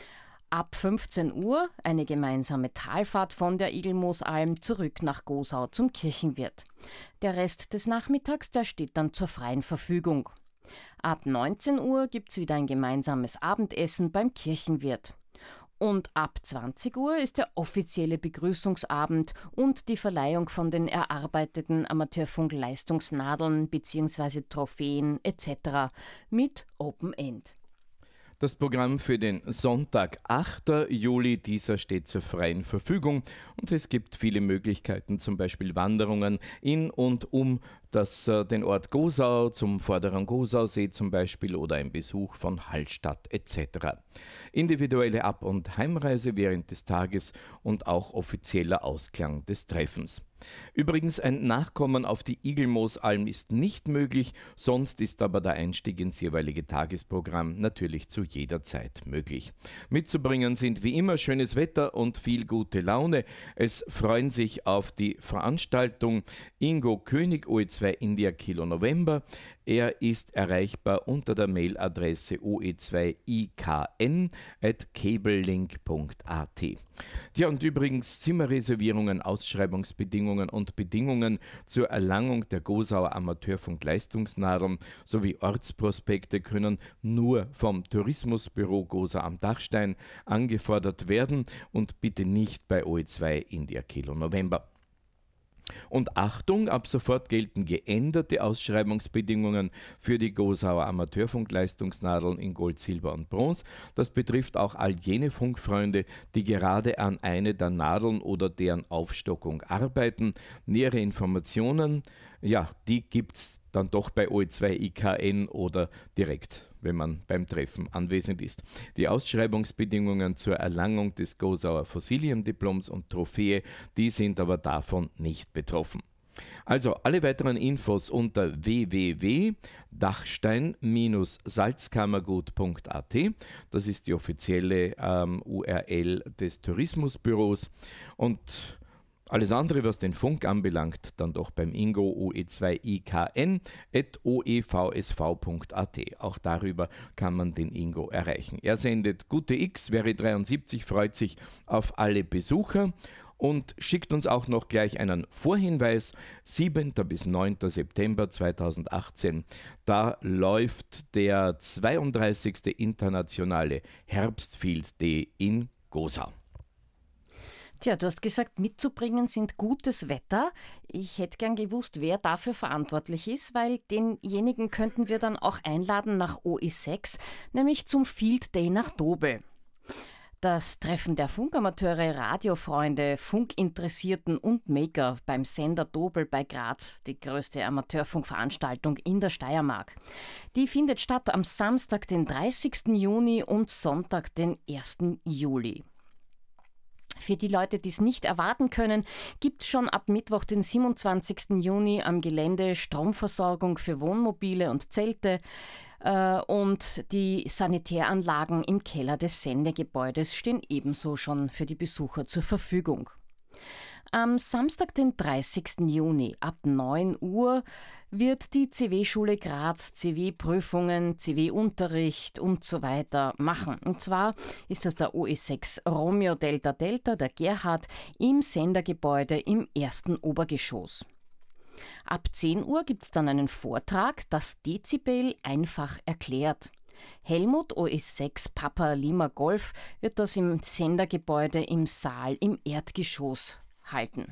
Ab fünfzehn Uhr eine gemeinsame Talfahrt von der Igelmoosalm zurück nach Gosau zum Kirchenwirt. Der Rest des Nachmittags, der steht dann zur freien Verfügung. Ab neunzehn Uhr gibt es wieder ein gemeinsames Abendessen beim Kirchenwirt. Und ab zwanzig Uhr ist der offizielle Begrüßungsabend und die Verleihung von den erarbeiteten Amateurfunk-Leistungsnadeln bzw. Trophäen et cetera mit Open End. Das Programm für den Sonntag, achten Juli, dieser steht zur freien Verfügung und es gibt viele Möglichkeiten, zum Beispiel Wanderungen in und um das, äh, den Ort Gosau, zum vorderen Gosausee zum Beispiel oder ein Besuch von Hallstatt et cetera. Individuelle Ab- und Heimreise während des Tages und auch offizieller Ausklang des Treffens. Übrigens, ein Nachkommen auf die Igelmoosalm ist nicht möglich, sonst ist aber der Einstieg ins jeweilige Tagesprogramm natürlich zu jeder Zeit möglich. Mitzubringen sind wie immer schönes Wetter und viel gute Laune. Es freuen sich auf die Veranstaltung Ingo König O E zwei India Kilo November. Er ist erreichbar unter der Mailadresse o e zwei i k n at cablelink punkt a t. Ja, und übrigens Zimmerreservierungen, Ausschreibungsbedingungen und Bedingungen zur Erlangung der Gosauer Amateurfunk-Leistungsnadeln sowie Ortsprospekte können nur vom Tourismusbüro Gosau am Dachstein angefordert werden und bitte nicht bei O E zwei India Kilo November. Und Achtung, ab sofort gelten geänderte Ausschreibungsbedingungen für die Gosauer Amateurfunkleistungsnadeln in Gold, Silber und Bronze. Das betrifft auch all jene Funkfreunde, die gerade an eine der Nadeln oder deren Aufstockung arbeiten. Nähere Informationen, ja, die gibt es dann doch bei O E zwei I K N oder direkt, wenn man beim Treffen anwesend ist. Die Ausschreibungsbedingungen zur Erlangung des Gosauer Fossiliendiploms und Trophäe, die sind aber davon nicht betroffen. Also alle weiteren Infos unter w w w punkt dachstein salzkammergut punkt a t. Das ist die offizielle ähm, U R L des Tourismusbüros. Und alles andere, was den Funk anbelangt, dann doch beim Ingo O E zwei I K N at o e v s v punkt a t. Auch darüber kann man den Ingo erreichen. Er sendet Gute X, Wäre dreiundsiebzig, freut sich auf alle Besucher und schickt uns auch noch gleich einen Vorhinweis. siebten bis neunten September zweitausendachtzehn, da läuft der zweiunddreißigste internationale Herbstfield Day in Gosau. Tja, du hast gesagt, mitzubringen sind gutes Wetter. Ich hätte gern gewusst, wer dafür verantwortlich ist, weil denjenigen könnten wir dann auch einladen nach O E sechs, nämlich zum Field Day nach Dobel. Das Treffen der Funkamateure, Radiofreunde, Funkinteressierten und Maker beim Sender Dobel bei Graz, die größte Amateurfunkveranstaltung in der Steiermark. Die findet statt am Samstag, den dreißigsten Juni und Sonntag, den ersten Juli. Für die Leute, die es nicht erwarten können, gibt es schon ab Mittwoch, den siebenundzwanzigsten Juni am Gelände Stromversorgung für Wohnmobile und Zelte äh, und die Sanitäranlagen im Keller des Sendegebäudes stehen ebenso schon für die Besucher zur Verfügung. Am Samstag, den dreißigsten Juni ab neun Uhr wird die C W-Schule Graz C W-Prüfungen, C W-Unterricht und so weiter machen. Und zwar ist das der O E sechs Romeo Delta Delta, der Gerhard, im Sendergebäude im ersten Obergeschoss. Ab zehn Uhr gibt es dann einen Vortrag, das Dezibel einfach erklärt. Helmut O E sechs Papa Lima Golf wird das im Sendergebäude im Saal im Erdgeschoss halten.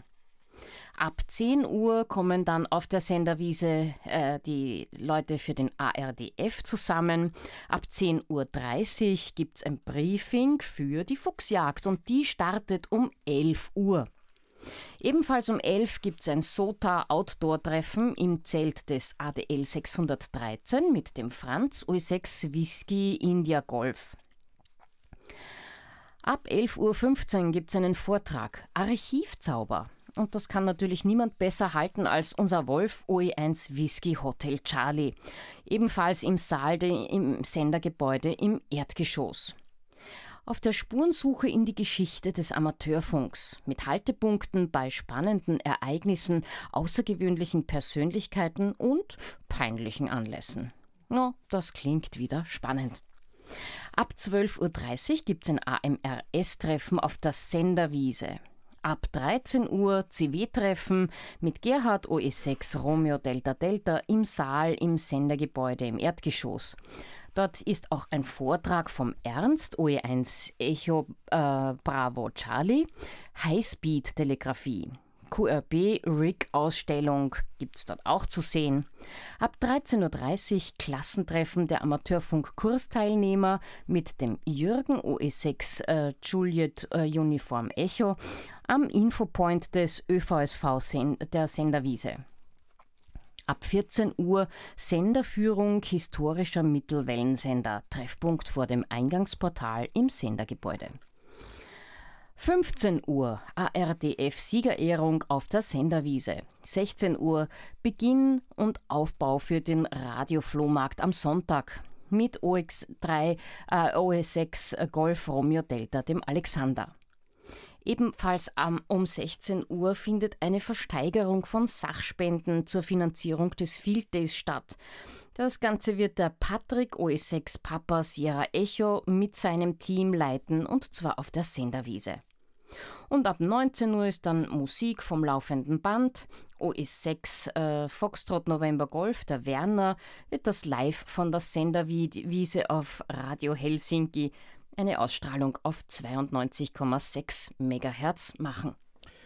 Ab zehn Uhr kommen dann auf der Senderwiese äh, die Leute für den A R D F zusammen. Ab zehn Uhr dreißig gibt es ein Briefing für die Fuchsjagd und die startet um elf Uhr. Ebenfalls um elf gibt es ein SOTA-Outdoor-Treffen im Zelt des A D L sechshundertdreizehn mit dem Franz O E sechs Whisky India Golf. Ab elf Uhr fünfzehn gibt es einen Vortrag Archivzauber. Und das kann natürlich niemand besser halten als unser Wolf O E eins Whisky Hotel Charlie. Ebenfalls im Saal de, im Sendergebäude im Erdgeschoss. Auf der Spurensuche in die Geschichte des Amateurfunks mit Haltepunkten bei spannenden Ereignissen, außergewöhnlichen Persönlichkeiten und peinlichen Anlässen. No, das klingt wieder spannend. Ab zwölf Uhr dreißig gibt es ein A M R S-Treffen auf der Senderwiese. Ab dreizehn Uhr C W-Treffen mit Gerhard O E sechs Romeo Delta Delta im Saal im Sendergebäude im Erdgeschoss. Dort ist auch ein Vortrag vom Ernst O E eins Echo äh, Bravo Charlie, Highspeed-Telegrafie. Q R B-Rig-Ausstellung gibt es dort auch zu sehen. Ab dreizehn Uhr dreißig Klassentreffen der Amateurfunk-Kursteilnehmer mit dem Jürgen O E sechs äh, Juliet äh, Uniform Echo am Infopoint des Ö V S V Sen- der Senderwiese. Ab vierzehn Uhr Senderführung historischer Mittelwellensender, Treffpunkt vor dem Eingangsportal im Sendergebäude. fünfzehn Uhr A R D F-Siegerehrung auf der Senderwiese. sechzehn Uhr Beginn und Aufbau für den Radioflohmarkt am Sonntag mit O E drei, äh, O E sechs Golf Romeo Delta, dem Alexander. Ebenfalls um, um sechzehn Uhr findet eine Versteigerung von Sachspenden zur Finanzierung des Field Days statt. Das Ganze wird der Patrick O E sechs Papa Sierra Echo mit seinem Team leiten, und zwar auf der Senderwiese. Und ab neunzehn Uhr ist dann Musik vom laufenden Band. O E sechs äh, Foxtrot November Golf, der Werner, wird das live von der Senderwiese auf Radio Helsinki, eine Ausstrahlung auf zweiundneunzig Komma sechs Megahertz, machen.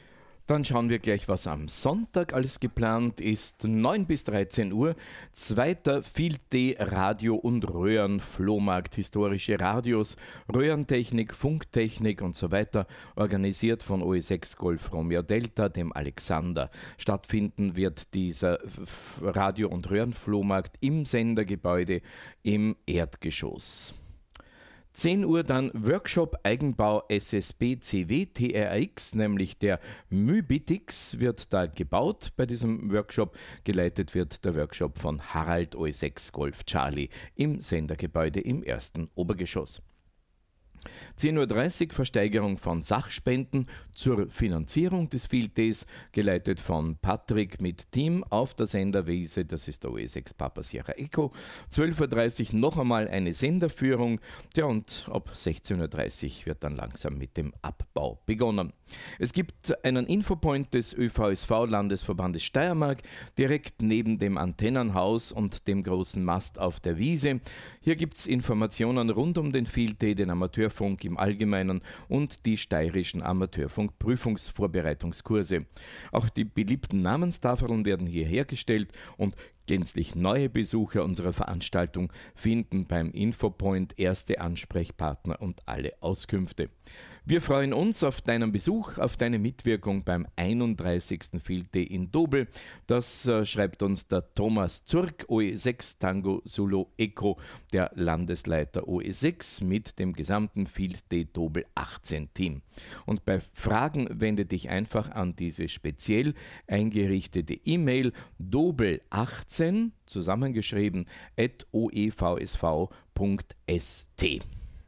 Dann schauen wir gleich, was am Sonntag alles geplant ist. neun bis dreizehn Uhr, zweiter Field Day Radio- und Röhrenflohmarkt. Historische Radios, Röhrentechnik, Funktechnik und so weiter, organisiert von O E sechs Golf Romeo Delta, dem Alexander. Stattfinden wird dieser Radio- und Röhrenflohmarkt im Sendergebäude im Erdgeschoss. zehn Uhr dann Workshop Eigenbau S S B C W T R X, nämlich der Mybitix wird da gebaut bei diesem Workshop. Geleitet wird der Workshop von Harald O E sechs Golf Charlie im Sendergebäude im ersten Obergeschoss. zehn Uhr dreißig Versteigerung von Sachspenden zur Finanzierung des Field Days, geleitet von Patrick mit Team auf der Senderwiese, das ist der O E sechs Papa Sierra Echo. zwölf Uhr dreißig noch einmal eine Senderführung, ja, und ab sechzehn Uhr dreißig wird dann langsam mit dem Abbau begonnen. Es gibt einen Infopoint des Ö V S V-Landesverbandes Steiermark, direkt neben dem Antennenhaus und dem großen Mast auf der Wiese. Hier gibt es Informationen rund um den Field Day, den Amateurfunk im Allgemeinen und die steirischen Amateurfunk-Prüfungsvorbereitungskurse. Auch die beliebten Namenstafeln werden hier hergestellt und gänzlich neue Besucher unserer Veranstaltung finden beim Infopoint erste Ansprechpartner und alle Auskünfte. Wir freuen uns auf deinen Besuch, auf deine Mitwirkung beim einunddreißigsten Field Day in Dobel. Das äh, schreibt uns der Thomas Zurk, O E sechs Tango Zulu Echo, der Landesleiter O E sechs mit dem gesamten Field Day Dobel achtzehn Team. Und bei Fragen wende dich einfach an diese speziell eingerichtete E-Mail dobel achtzehn, zusammengeschrieben, at o e v s v punkt s t.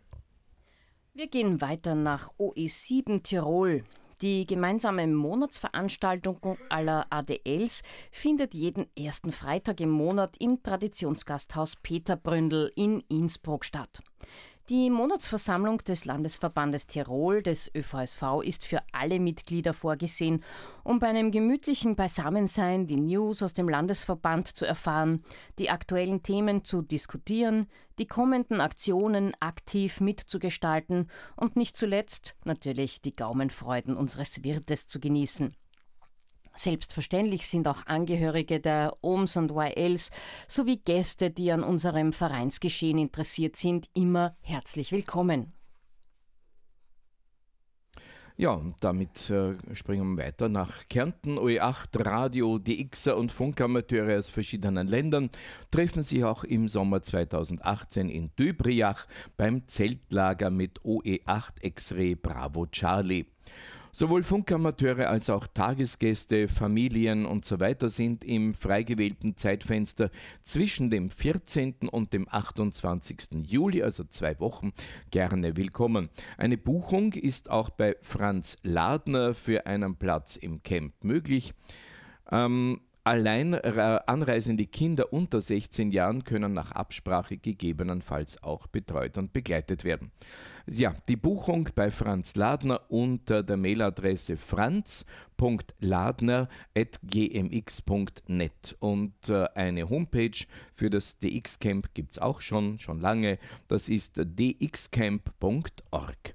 Wir gehen weiter nach O E sieben Tirol. Die gemeinsame Monatsveranstaltung aller A D Ls findet jeden ersten Freitag im Monat im Traditionsgasthaus Peter Bründel in Innsbruck statt. Die Monatsversammlung des Landesverbandes Tirol, des Ö V S V, ist für alle Mitglieder vorgesehen, um bei einem gemütlichen Beisammensein die News aus dem Landesverband zu erfahren, die aktuellen Themen zu diskutieren, die kommenden Aktionen aktiv mitzugestalten und nicht zuletzt natürlich die Gaumenfreuden unseres Wirtes zu genießen. Selbstverständlich sind auch Angehörige der Ohms und Y Ls sowie Gäste, die an unserem Vereinsgeschehen interessiert sind, immer herzlich willkommen. Ja, und damit äh, springen wir weiter nach Kärnten. O E acht Radio, D Xer und Funkamateure aus verschiedenen Ländern treffen sich auch im Sommer zweitausendachtzehn in Dübriach beim Zeltlager mit O E acht X-Ray Bravo Charlie. Sowohl Funkamateure als auch Tagesgäste, Familien und so weiter sind im frei gewählten Zeitfenster zwischen dem vierzehnten und dem achtundzwanzigsten Juli, also zwei Wochen, gerne willkommen. Eine Buchung ist auch bei Franz Ladner für einen Platz im Camp möglich. Ähm, Allein äh, anreisende Kinder unter sechzehn Jahren können nach Absprache gegebenenfalls auch betreut und begleitet werden. Ja, die Buchung bei Franz Ladner unter der Mailadresse franz punkt ladner at g m x punkt net und äh, eine Homepage für das D X Camp gibt es auch schon, schon lange. Das ist d x camp punkt org.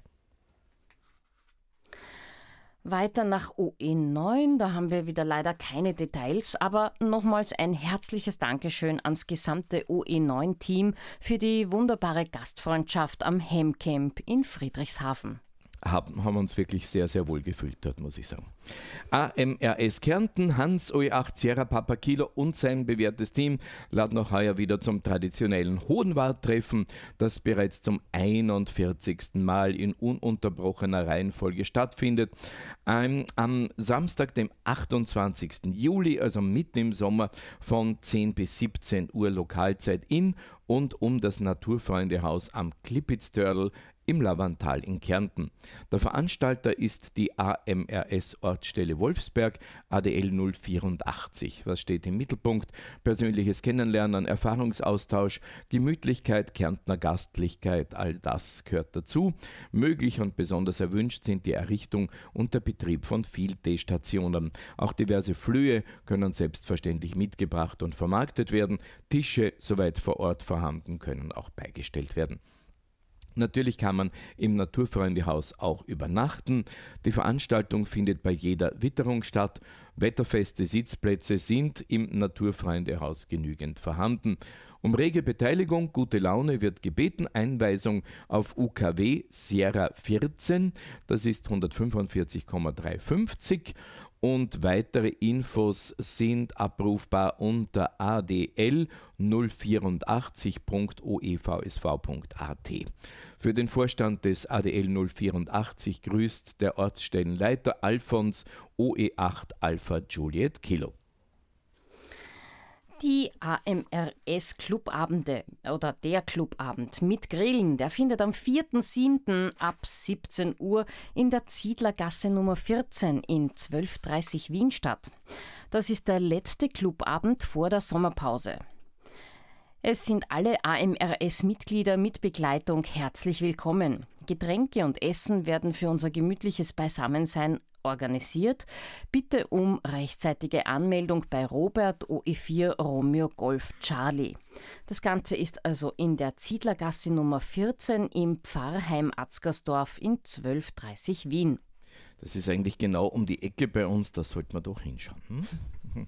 Weiter nach O E neun, da haben wir wieder leider keine Details, aber nochmals ein herzliches Dankeschön ans gesamte O E neun Team für die wunderbare Gastfreundschaft am Hemcamp in Friedrichshafen. Haben, haben uns wirklich sehr, sehr wohl gefühlt dort, muss ich sagen. A M R S Kärnten, Hans O E acht Sierra Papa Kilo und sein bewährtes Team laden auch heuer wieder zum traditionellen Hohenwart-Treffen, das bereits zum einundvierzigsten Mal in ununterbrochener Reihenfolge stattfindet. Ähm, am Samstag, dem achtundzwanzigsten Juli, also mitten im Sommer, von zehn bis siebzehn Uhr Lokalzeit in und um das Naturfreundehaus am Klippitztörl im Lavantal in Kärnten. Der Veranstalter ist die A M R S-Ortsstelle Wolfsberg, A D L null vierundachtzig. Was steht im Mittelpunkt? Persönliches Kennenlernen, Erfahrungsaustausch, Gemütlichkeit, Kärntner Gastlichkeit, all das gehört dazu. Möglich und besonders erwünscht sind die Errichtung und der Betrieb von Field Day Stationen. Auch diverse Flöhe können selbstverständlich mitgebracht und vermarktet werden. Tische, soweit vor Ort vorhanden, können auch beigestellt werden. Natürlich kann man im Naturfreundehaus auch übernachten. Die Veranstaltung findet bei jeder Witterung statt. Wetterfeste Sitzplätze sind im Naturfreundehaus genügend vorhanden. Um rege Beteiligung, gute Laune wird gebeten. Einweisung auf U K W Sierra vierzehn, das ist hundertfünfundvierzig Komma dreihundertfünfzig. Und weitere Infos sind abrufbar unter a d l null vierundachtzig punkt o e v s v punkt a t. Für den Vorstand des A D L null vierundachtzig grüßt der Ortsstellenleiter Alfons O E acht Alpha Juliet Kilo. Die A M R S-Clubabende oder der Clubabend mit Grillen, der findet am vierten siebten ab siebzehn Uhr in der Ziedlergasse Nummer vierzehn in zwölf Uhr dreißig Wien statt. Das ist der letzte Clubabend vor der Sommerpause. Es sind alle A M R S-Mitglieder mit Begleitung herzlich willkommen. Getränke und Essen werden für unser gemütliches Beisammensein organisiert. Bitte um rechtzeitige Anmeldung bei Robert O E vier Romeo Golf Charlie. Das Ganze ist also in der Ziedlergasse Nummer vierzehn im Pfarrheim Atzgersdorf in zwölf Uhr dreißig Wien. Das ist eigentlich genau um die Ecke bei uns, da sollte man doch hinschauen. Hm?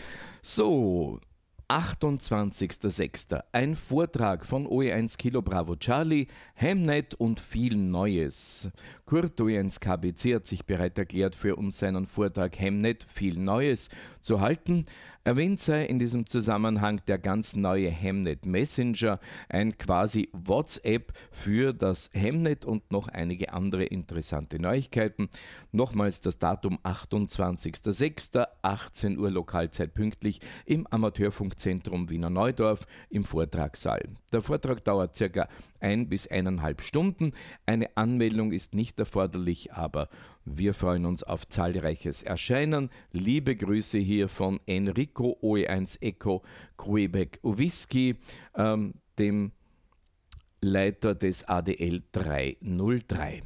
So, achtundzwanzigster sechster Ein Vortrag von O E eins Kilo Bravo Charlie, Hemnet und viel Neues. Kurt O E eins K B C hat sich bereit erklärt, für uns seinen Vortrag Hemnet, viel Neues zu halten. Erwähnt sei in diesem Zusammenhang der ganz neue Hemnet Messenger, ein quasi WhatsApp für das Hemnet und noch einige andere interessante Neuigkeiten. Nochmals das Datum achtundzwanzigster sechster achtzehn Uhr Lokalzeit pünktlich im Amateurfunkzentrum Wiener Neudorf im Vortragssaal. Der Vortrag dauert circa ein bis eineinhalb Stunden. Eine Anmeldung ist nicht erforderlich, aber wir freuen uns auf zahlreiches Erscheinen. Liebe Grüße hier von Enrico O E eins Echo Quebec Whisky, ähm, dem Leiter des A D L dreihundertdrei.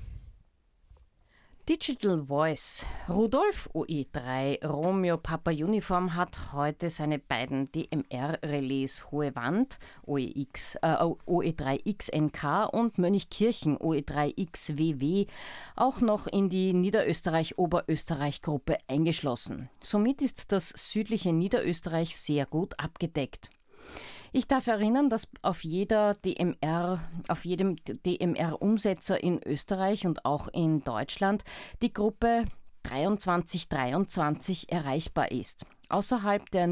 Digital Voice. Rudolf O E drei Romeo Papa Uniform hat heute seine beiden D M R-Relais Hohe Wand O E X, äh, O E drei X N K und Mönchkirchen O E drei X W W auch noch in die Niederösterreich-Oberösterreich-Gruppe eingeschlossen. Somit ist das südliche Niederösterreich sehr gut abgedeckt. Ich darf erinnern, dass auf jeder D M R, auf jedem D M R-Umsetzer in Österreich und auch in Deutschland die Gruppe dreiundzwanzig dreiundzwanzig erreichbar ist. Außerhalb der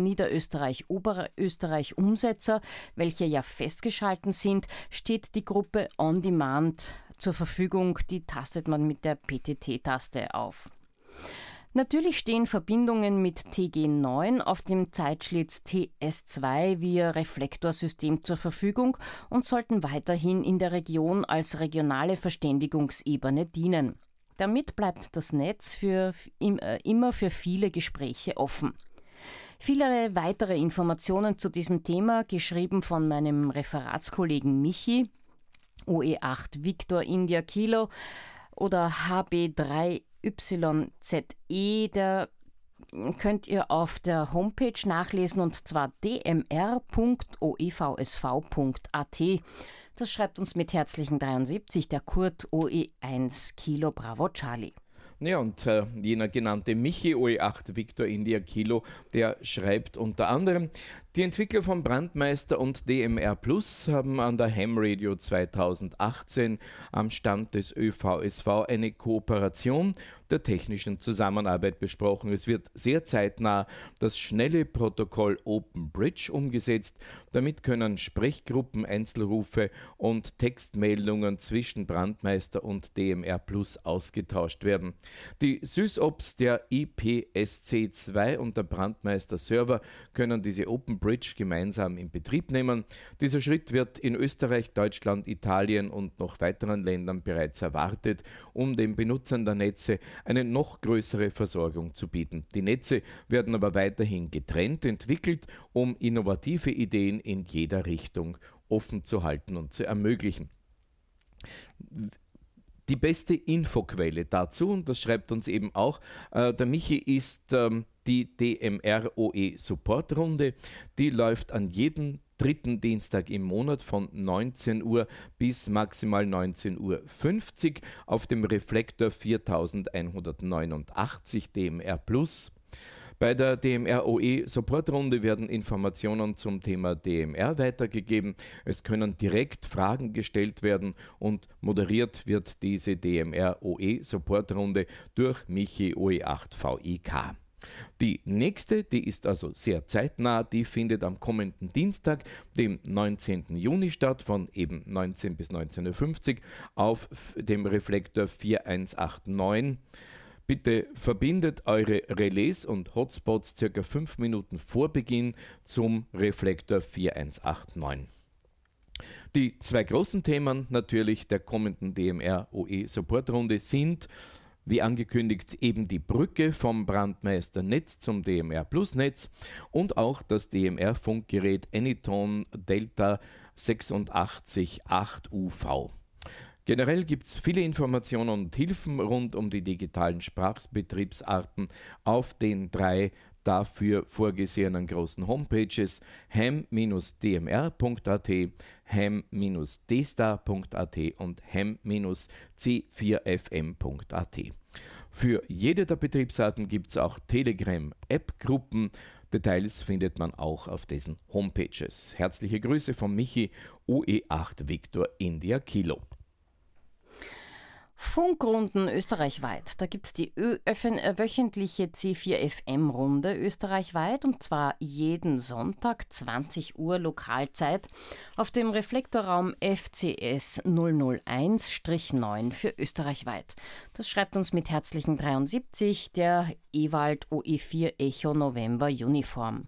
Niederösterreich-Oberösterreich-Umsetzer, welche ja festgeschalten sind, steht die Gruppe On Demand zur Verfügung. Die tastet man mit der P T T-Taste auf. Natürlich stehen Verbindungen mit T G neun auf dem Zeitschlitz T S zwei via Reflektorsystem zur Verfügung und sollten weiterhin in der Region als regionale Verständigungsebene dienen. Damit bleibt das Netz für, immer für viele Gespräche offen. Viele weitere Informationen zu diesem Thema, geschrieben von meinem Referatskollegen Michi, O E acht Victor India Kilo oder H B drei Y Z E, da könnt ihr auf der Homepage nachlesen, und zwar d m r punkt o e v s v punkt a t. Das schreibt uns mit herzlichen dreiundsiebzig der Kurt O E eins Kilo Bravo Charlie. Ja, und äh, jener genannte Michi O E acht Victor India Kilo, der schreibt unter anderem: Die Entwickler von Brandmeister und D M R Plus haben an der Ham Radio zweitausendachtzehn am Stand des Ö V S V eine Kooperation der technischen Zusammenarbeit besprochen. Es wird sehr zeitnah das schnelle Protokoll Open Bridge umgesetzt. Damit können Sprechgruppen, Einzelrufe und Textmeldungen zwischen Brandmeister und D M R Plus ausgetauscht werden. Die SysOps der I P S C zwei und der Brandmeister Server können diese Open Bridge gemeinsam in Betrieb nehmen. Dieser Schritt wird in Österreich, Deutschland, Italien und noch weiteren Ländern bereits erwartet, um den Benutzern der Netze eine noch größere Versorgung zu bieten. Die Netze werden aber weiterhin getrennt entwickelt, um innovative Ideen in jeder Richtung offen zu halten und zu ermöglichen. Die beste Infoquelle dazu, und das schreibt uns eben auch äh, der Michi, ist ähm, die D M R O E Supportrunde. Die läuft an jedem dritten Dienstag im Monat von neunzehn Uhr bis maximal neunzehn Uhr fünfzig auf dem Reflektor viertausendeinhundertneunundachtzig D M R Plus. Bei der D M R O E-Supportrunde werden Informationen zum Thema D M R weitergegeben. Es können direkt Fragen gestellt werden und moderiert wird diese D M R O E-Supportrunde durch Michi O E acht V I K. Die nächste, die ist also sehr zeitnah, die findet am kommenden Dienstag, dem neunzehnten Juni statt, von eben neunzehn bis neunzehn Uhr fünfzig auf dem Reflektor viertausendeinhundertneunundachtzig. Bitte verbindet eure Relais und Hotspots circa fünf Minuten vor Beginn zum Reflektor viertausendeinhundertneunundachtzig. Die zwei großen Themen natürlich der kommenden D M R O E-Supportrunde sind, wie angekündigt, eben die Brücke vom Brandmeister-Netz zum D M R Plus-Netz und auch das D M R-Funkgerät Anyton Delta sechsundachtzig acht U V. Generell gibt es viele Informationen und Hilfen rund um die digitalen Sprachbetriebsarten auf den drei dafür vorgesehenen großen Homepages ham D M R Punkt a t, ham D star Punkt a t und ham C vier F M Punkt a t. Für jede der Betriebsarten gibt es auch Telegram-App-Gruppen. Details findet man auch auf diesen Homepages. Herzliche Grüße von Michi O E acht Victor India Kilo. Funkrunden österreichweit. Da gibt es die Ö- öffn- wöchentliche C vier F M-Runde österreichweit und zwar jeden Sonntag zwanzig Uhr Lokalzeit auf dem Reflektorraum F C S null null eins neun für österreichweit. Das schreibt uns mit herzlichen dreiundsiebzig der Ewald O E vier Echo November Uniform.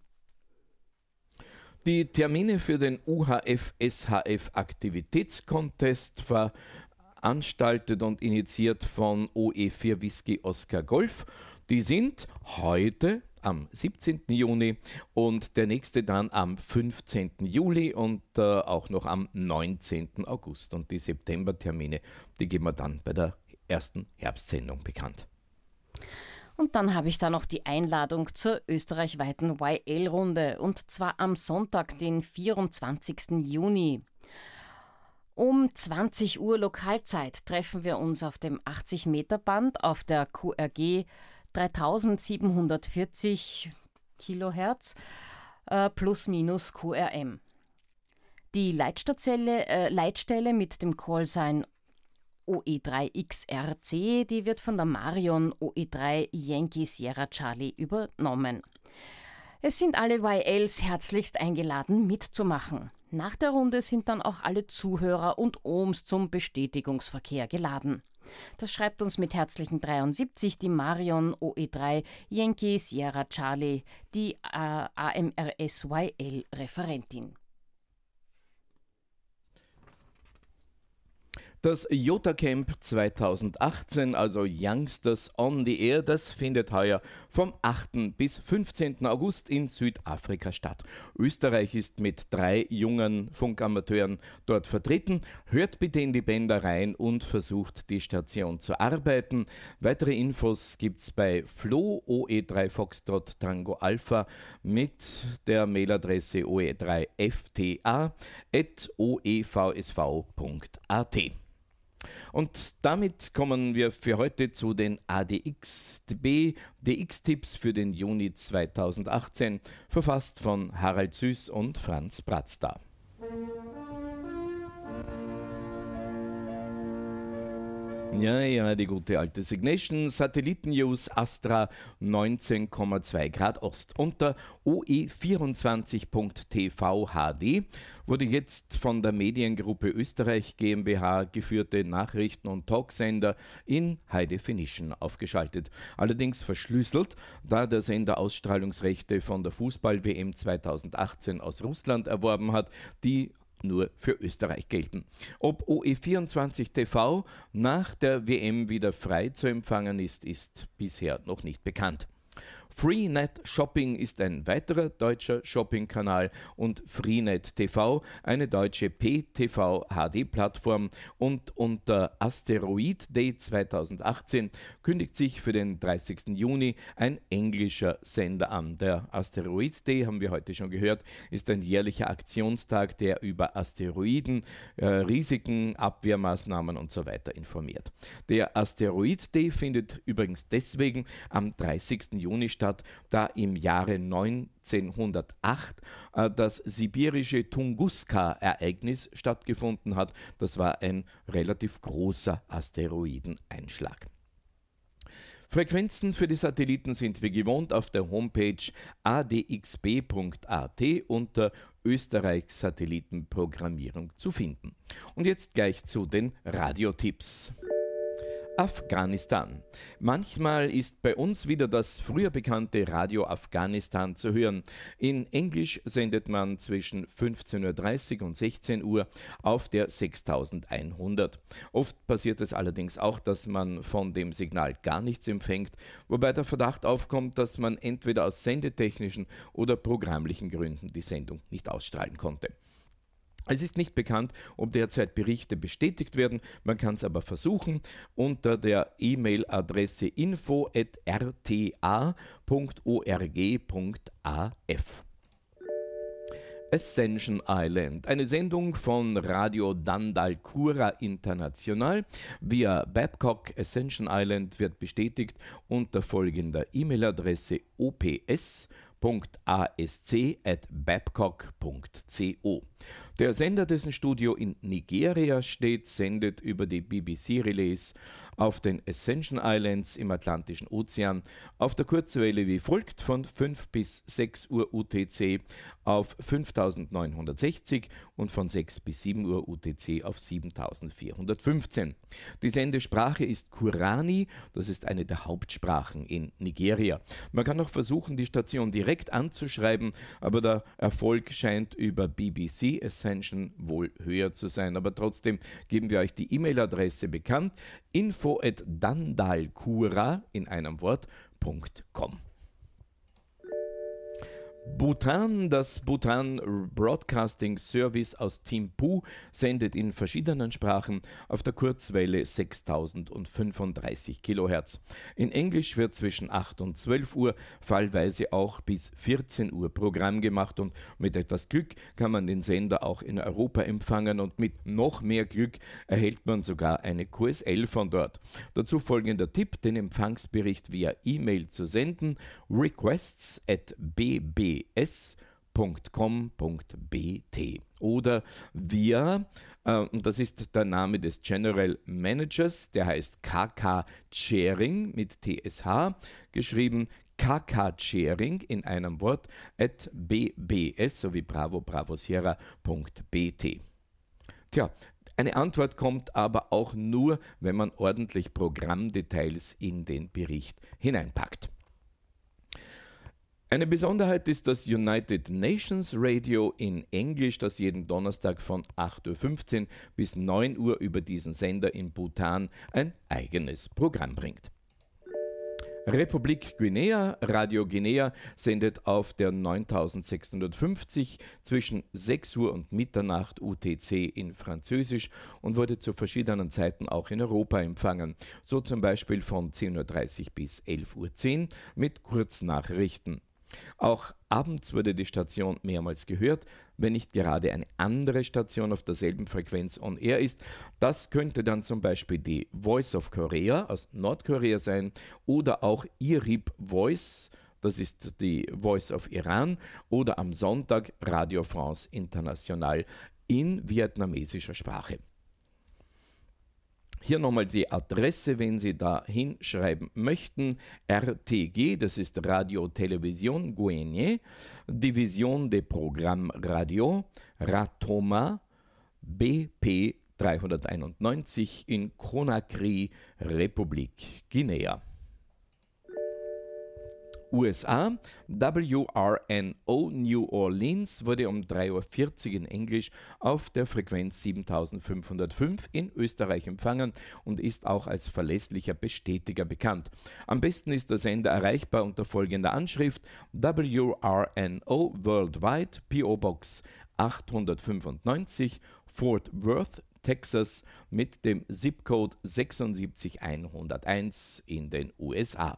Die Termine für den U H F S H F Aktivitätskontest war veranstaltet und initiiert von O E vier Whisky Oscar Golf. Die sind heute am siebzehnten Juni und der nächste dann am fünfzehnten Juli und äh, auch noch am neunzehnten August. Und die Septembertermine, die geben wir dann bei der ersten Herbstsendung bekannt. Und dann habe ich da noch die Einladung zur österreichweiten Y L-Runde und zwar am Sonntag, den vierundzwanzigsten Juni. Um zwanzig Uhr Lokalzeit treffen wir uns auf dem achtzig Meter Band auf der Q R G dreitausendsiebenhundertvierzig Kilohertz äh, plus minus Q R M. Die Leitstelle, äh, Leitstelle mit dem Callsign O E drei X R C, die wird von der Marion O E drei Yankee Sierra Charlie übernommen. Es sind alle Y Ls herzlichst eingeladen, mitzumachen. Nach der Runde sind dann auch alle Zuhörer und Ohms zum Bestätigungsverkehr geladen. Das schreibt uns mit herzlichen dreiundsiebzig die Marion O E drei Yankee Sierra Charlie, die äh, A M R S Y L-Referentin. Das Jota Camp zweitausendachtzehn, also Youngsters on the Air, das findet heuer vom achten bis fünfzehnten August in Südafrika statt. Österreich ist mit drei jungen Funkamateuren dort vertreten. Hört bitte in die Bänder rein und versucht die Station zu arbeiten. Weitere Infos gibt's bei Flo O E drei Foxtrot Tango Alpha mit der Mailadresse o e drei f t a at o e v s v punkt a t. Und damit kommen wir für heute zu den A D X B D X-Tipps für den Juni zweitausendachtzehn, verfasst von Harald Süß und Franz Bratzda. Ja, ja, die gute alte Signation. Satelliten-News Astra neunzehn Komma zwei Grad Ost. Unter O E vierundzwanzig Punkt T V H D wurde jetzt von der Mediengruppe Österreich GmbH geführte Nachrichten- und Talksender in High Definition aufgeschaltet. Allerdings verschlüsselt, da der Sender Ausstrahlungsrechte von der Fußball-W M zweitausendachtzehn aus Russland erworben hat, die nur für Österreich gelten. Ob O E vierundzwanzig T V nach der W M wieder frei zu empfangen ist, ist bisher noch nicht bekannt. Freenet Shopping ist ein weiterer deutscher Shoppingkanal und Freenet T V eine deutsche P T V-H D-Plattform, und unter Asteroid Day zweitausendachtzehn kündigt sich für den dreißigsten Juni ein englischer Sender an. Der Asteroid Day, haben wir heute schon gehört, ist ein jährlicher Aktionstag, der über Asteroiden, äh, Risiken, Abwehrmaßnahmen und so weiter informiert. Der Asteroid Day findet übrigens deswegen am dreißigsten Juni statt, da im Jahre neunzehnhundertacht äh, das sibirische Tunguska-Ereignis stattgefunden hat. Das war ein relativ großer Asteroideneinschlag. Frequenzen für die Satelliten sind wie gewohnt auf der Homepage a d x b punkt a t unter Österreichs Satellitenprogrammierung zu finden. Und jetzt gleich zu den Radiotipps. Afghanistan. Manchmal ist bei uns wieder das früher bekannte Radio Afghanistan zu hören. In Englisch sendet man zwischen fünfzehn Uhr dreißig und sechzehn Uhr auf der sechstausendeinhundert. Oft passiert es allerdings auch, dass man von dem Signal gar nichts empfängt, wobei der Verdacht aufkommt, dass man entweder aus sendetechnischen oder programmlichen Gründen die Sendung nicht ausstrahlen konnte. Es ist nicht bekannt, ob derzeit Berichte bestätigt werden, man kann es aber versuchen unter der E-Mail-Adresse info at r t a punkt org punkt a f. Ascension Island, eine Sendung von Radio Dandalkura International via Babcock. Ascension Island wird bestätigt unter folgender E-Mail-Adresse o p s punkt a s c at babcock punkt co. Der Sender, dessen Studio in Nigeria steht, sendet über die B B C-Relais auf den Ascension Islands im Atlantischen Ozean auf der Kurzwelle wie folgt von fünf bis sechs Uhr U T C auf fünftausendneunhundertsechzig und von sechs bis sieben Uhr U T C auf siebentausendvierhundertfünfzehn. Die Sendesprache ist Kurani, das ist eine der Hauptsprachen in Nigeria. Man kann auch versuchen, die Station direkt anzuschreiben, aber der Erfolg scheint über B B C Ascension wohl höher zu sein. Aber trotzdem geben wir euch die E-Mail-Adresse bekannt: info at dandalkura in einem Wort .com. Bhutan, das Bhutan Broadcasting Service aus Thimphu, sendet in verschiedenen Sprachen auf der Kurzwelle sechstausendfünfunddreißig Kilohertz. In Englisch wird zwischen acht und zwölf Uhr, fallweise auch bis vierzehn Uhr Programm gemacht, und mit etwas Glück kann man den Sender auch in Europa empfangen, und mit noch mehr Glück erhält man sogar eine Q S L von dort. Dazu folgender Tipp: den Empfangsbericht via E-Mail zu senden: requests at b b s punkt com punkt b t oder via, äh, und das ist der Name des General Managers, der heißt K K Tschering mit T S H geschrieben, K K Tschering in einem Wort at b b s sowie Bravo Bravo Sierra punkt b t. Tja, eine Antwort kommt aber auch nur, wenn man ordentlich Programmdetails in den Bericht hineinpackt. Eine Besonderheit ist das United Nations Radio in Englisch, das jeden Donnerstag von acht Uhr fünfzehn bis neun Uhr über diesen Sender in Bhutan ein eigenes Programm bringt. Republik Guinea, Radio Guinea, sendet auf der neuntausendsechshundertfünfzig zwischen sechs Uhr und Mitternacht U T C in Französisch und wurde zu verschiedenen Zeiten auch in Europa empfangen, so zum Beispiel von zehn Uhr dreißig bis elf Uhr zehn mit Kurznachrichten. Auch abends wurde die Station mehrmals gehört, wenn nicht gerade eine andere Station auf derselben Frequenz on air ist. Das könnte dann zum Beispiel die Voice of Korea aus Nordkorea sein oder auch I R I B Voice, das ist die Voice of Iran, oder am Sonntag Radio France International in vietnamesischer Sprache. Hier nochmal die Adresse, wenn Sie da hinschreiben möchten: R T G, das ist Radio Télévision Guinéen, Division de Programme Radio, Ratoma, B P dreihunderteinundneunzig in Conakry, Republik Guinea. U S A, W R N O New Orleans wurde um drei Uhr vierzig in Englisch auf der Frequenz siebentausendfünfhundertfünf in Österreich empfangen und ist auch als verlässlicher Bestätiger bekannt. Am besten ist der Sender erreichbar unter folgender Anschrift: W R N O Worldwide, P O Box achthundertfünfundneunzig, Fort Worth, Texas mit dem Zipcode sechsundsiebzig einhunderteins in den U S A.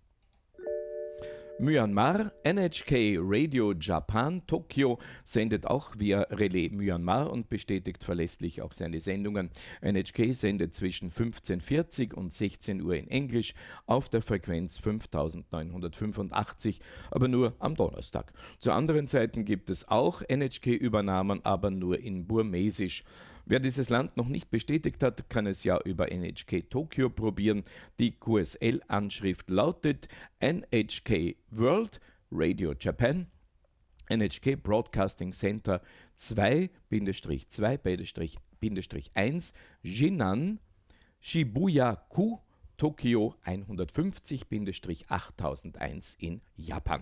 Myanmar, N H K Radio Japan Tokio sendet auch via Relais Myanmar und bestätigt verlässlich auch seine Sendungen. N H K sendet zwischen fünfzehn Uhr vierzig und sechzehn Uhr in Englisch auf der Frequenz fünftausendneunhundertfünfundachtzig, aber nur am Donnerstag. Zu anderen Zeiten gibt es auch N H K-Übernahmen, aber nur in Burmesisch. Wer dieses Land noch nicht bestätigt hat, kann es ja über N H K Tokio probieren. Die Q S L-Anschrift lautet N H K World Radio Japan, N H K Broadcasting Center zwei zwei eins Jinan, Shibuya-ku, Tokio hundertfünfzig achttausendeins in Japan.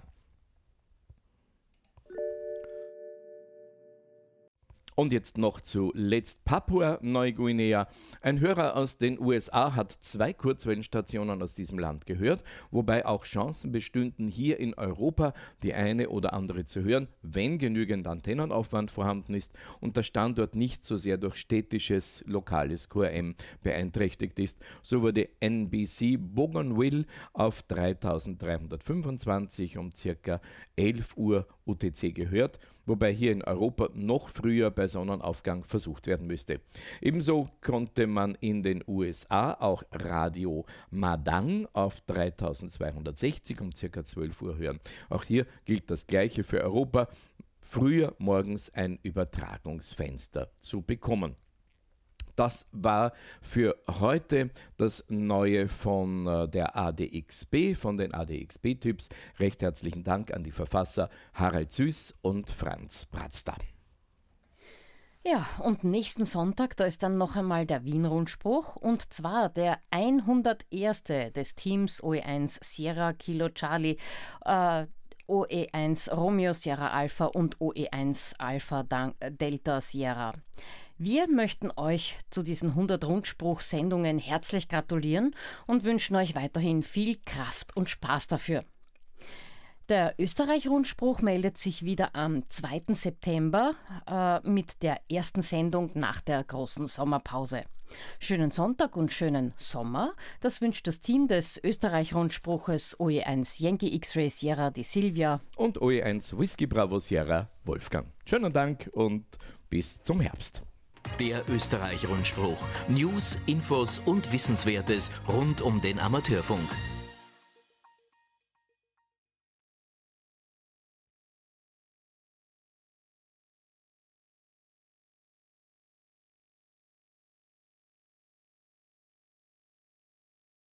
Und jetzt noch zuletzt Papua-Neuguinea. Ein Hörer aus den U S A hat zwei Kurzwellenstationen aus diesem Land gehört, wobei auch Chancen bestünden, hier in Europa die eine oder andere zu hören, wenn genügend Antennenaufwand vorhanden ist und der Standort nicht so sehr durch städtisches, lokales Q R M beeinträchtigt ist. So wurde N B C Bougainville auf dreitausenddreihundertfünfundzwanzig um ca. elf Uhr U T C gehört, wobei hier in Europa noch früher bei Sonnenaufgang versucht werden müsste. Ebenso konnte man in den U S A auch Radio Madang auf dreitausendzweihundertsechzig um ca. zwölf Uhr hören. Auch hier gilt das Gleiche für Europa, früher morgens ein Übertragungsfenster zu bekommen. Das war für heute das Neue von äh, der A D X B, von den A D X B-Typs. Recht herzlichen Dank an die Verfasser Harald Süß und Franz Bratzda. Ja, und nächsten Sonntag, da ist dann noch einmal der Wien-Rundspruch, und zwar der hunderterste des Teams O E eins Sierra Kilo Charlie, äh, O E eins Romeo Sierra Alpha und O E eins Alpha Delta Sierra. Wir möchten euch zu diesen hundert Rundspruch-Sendungen herzlich gratulieren und wünschen euch weiterhin viel Kraft und Spaß dafür. Der Österreich-Rundspruch meldet sich wieder am zweiten September äh, mit der ersten Sendung nach der großen Sommerpause. Schönen Sonntag und schönen Sommer, das wünscht das Team des Österreich-Rundspruches O E eins Yankee X-Ray Sierra, die Silvia und O E eins Whisky Bravo Sierra, Wolfgang. Schönen Dank und bis zum Herbst. Der Österreich-Rundspruch. News, Infos und Wissenswertes rund um den Amateurfunk.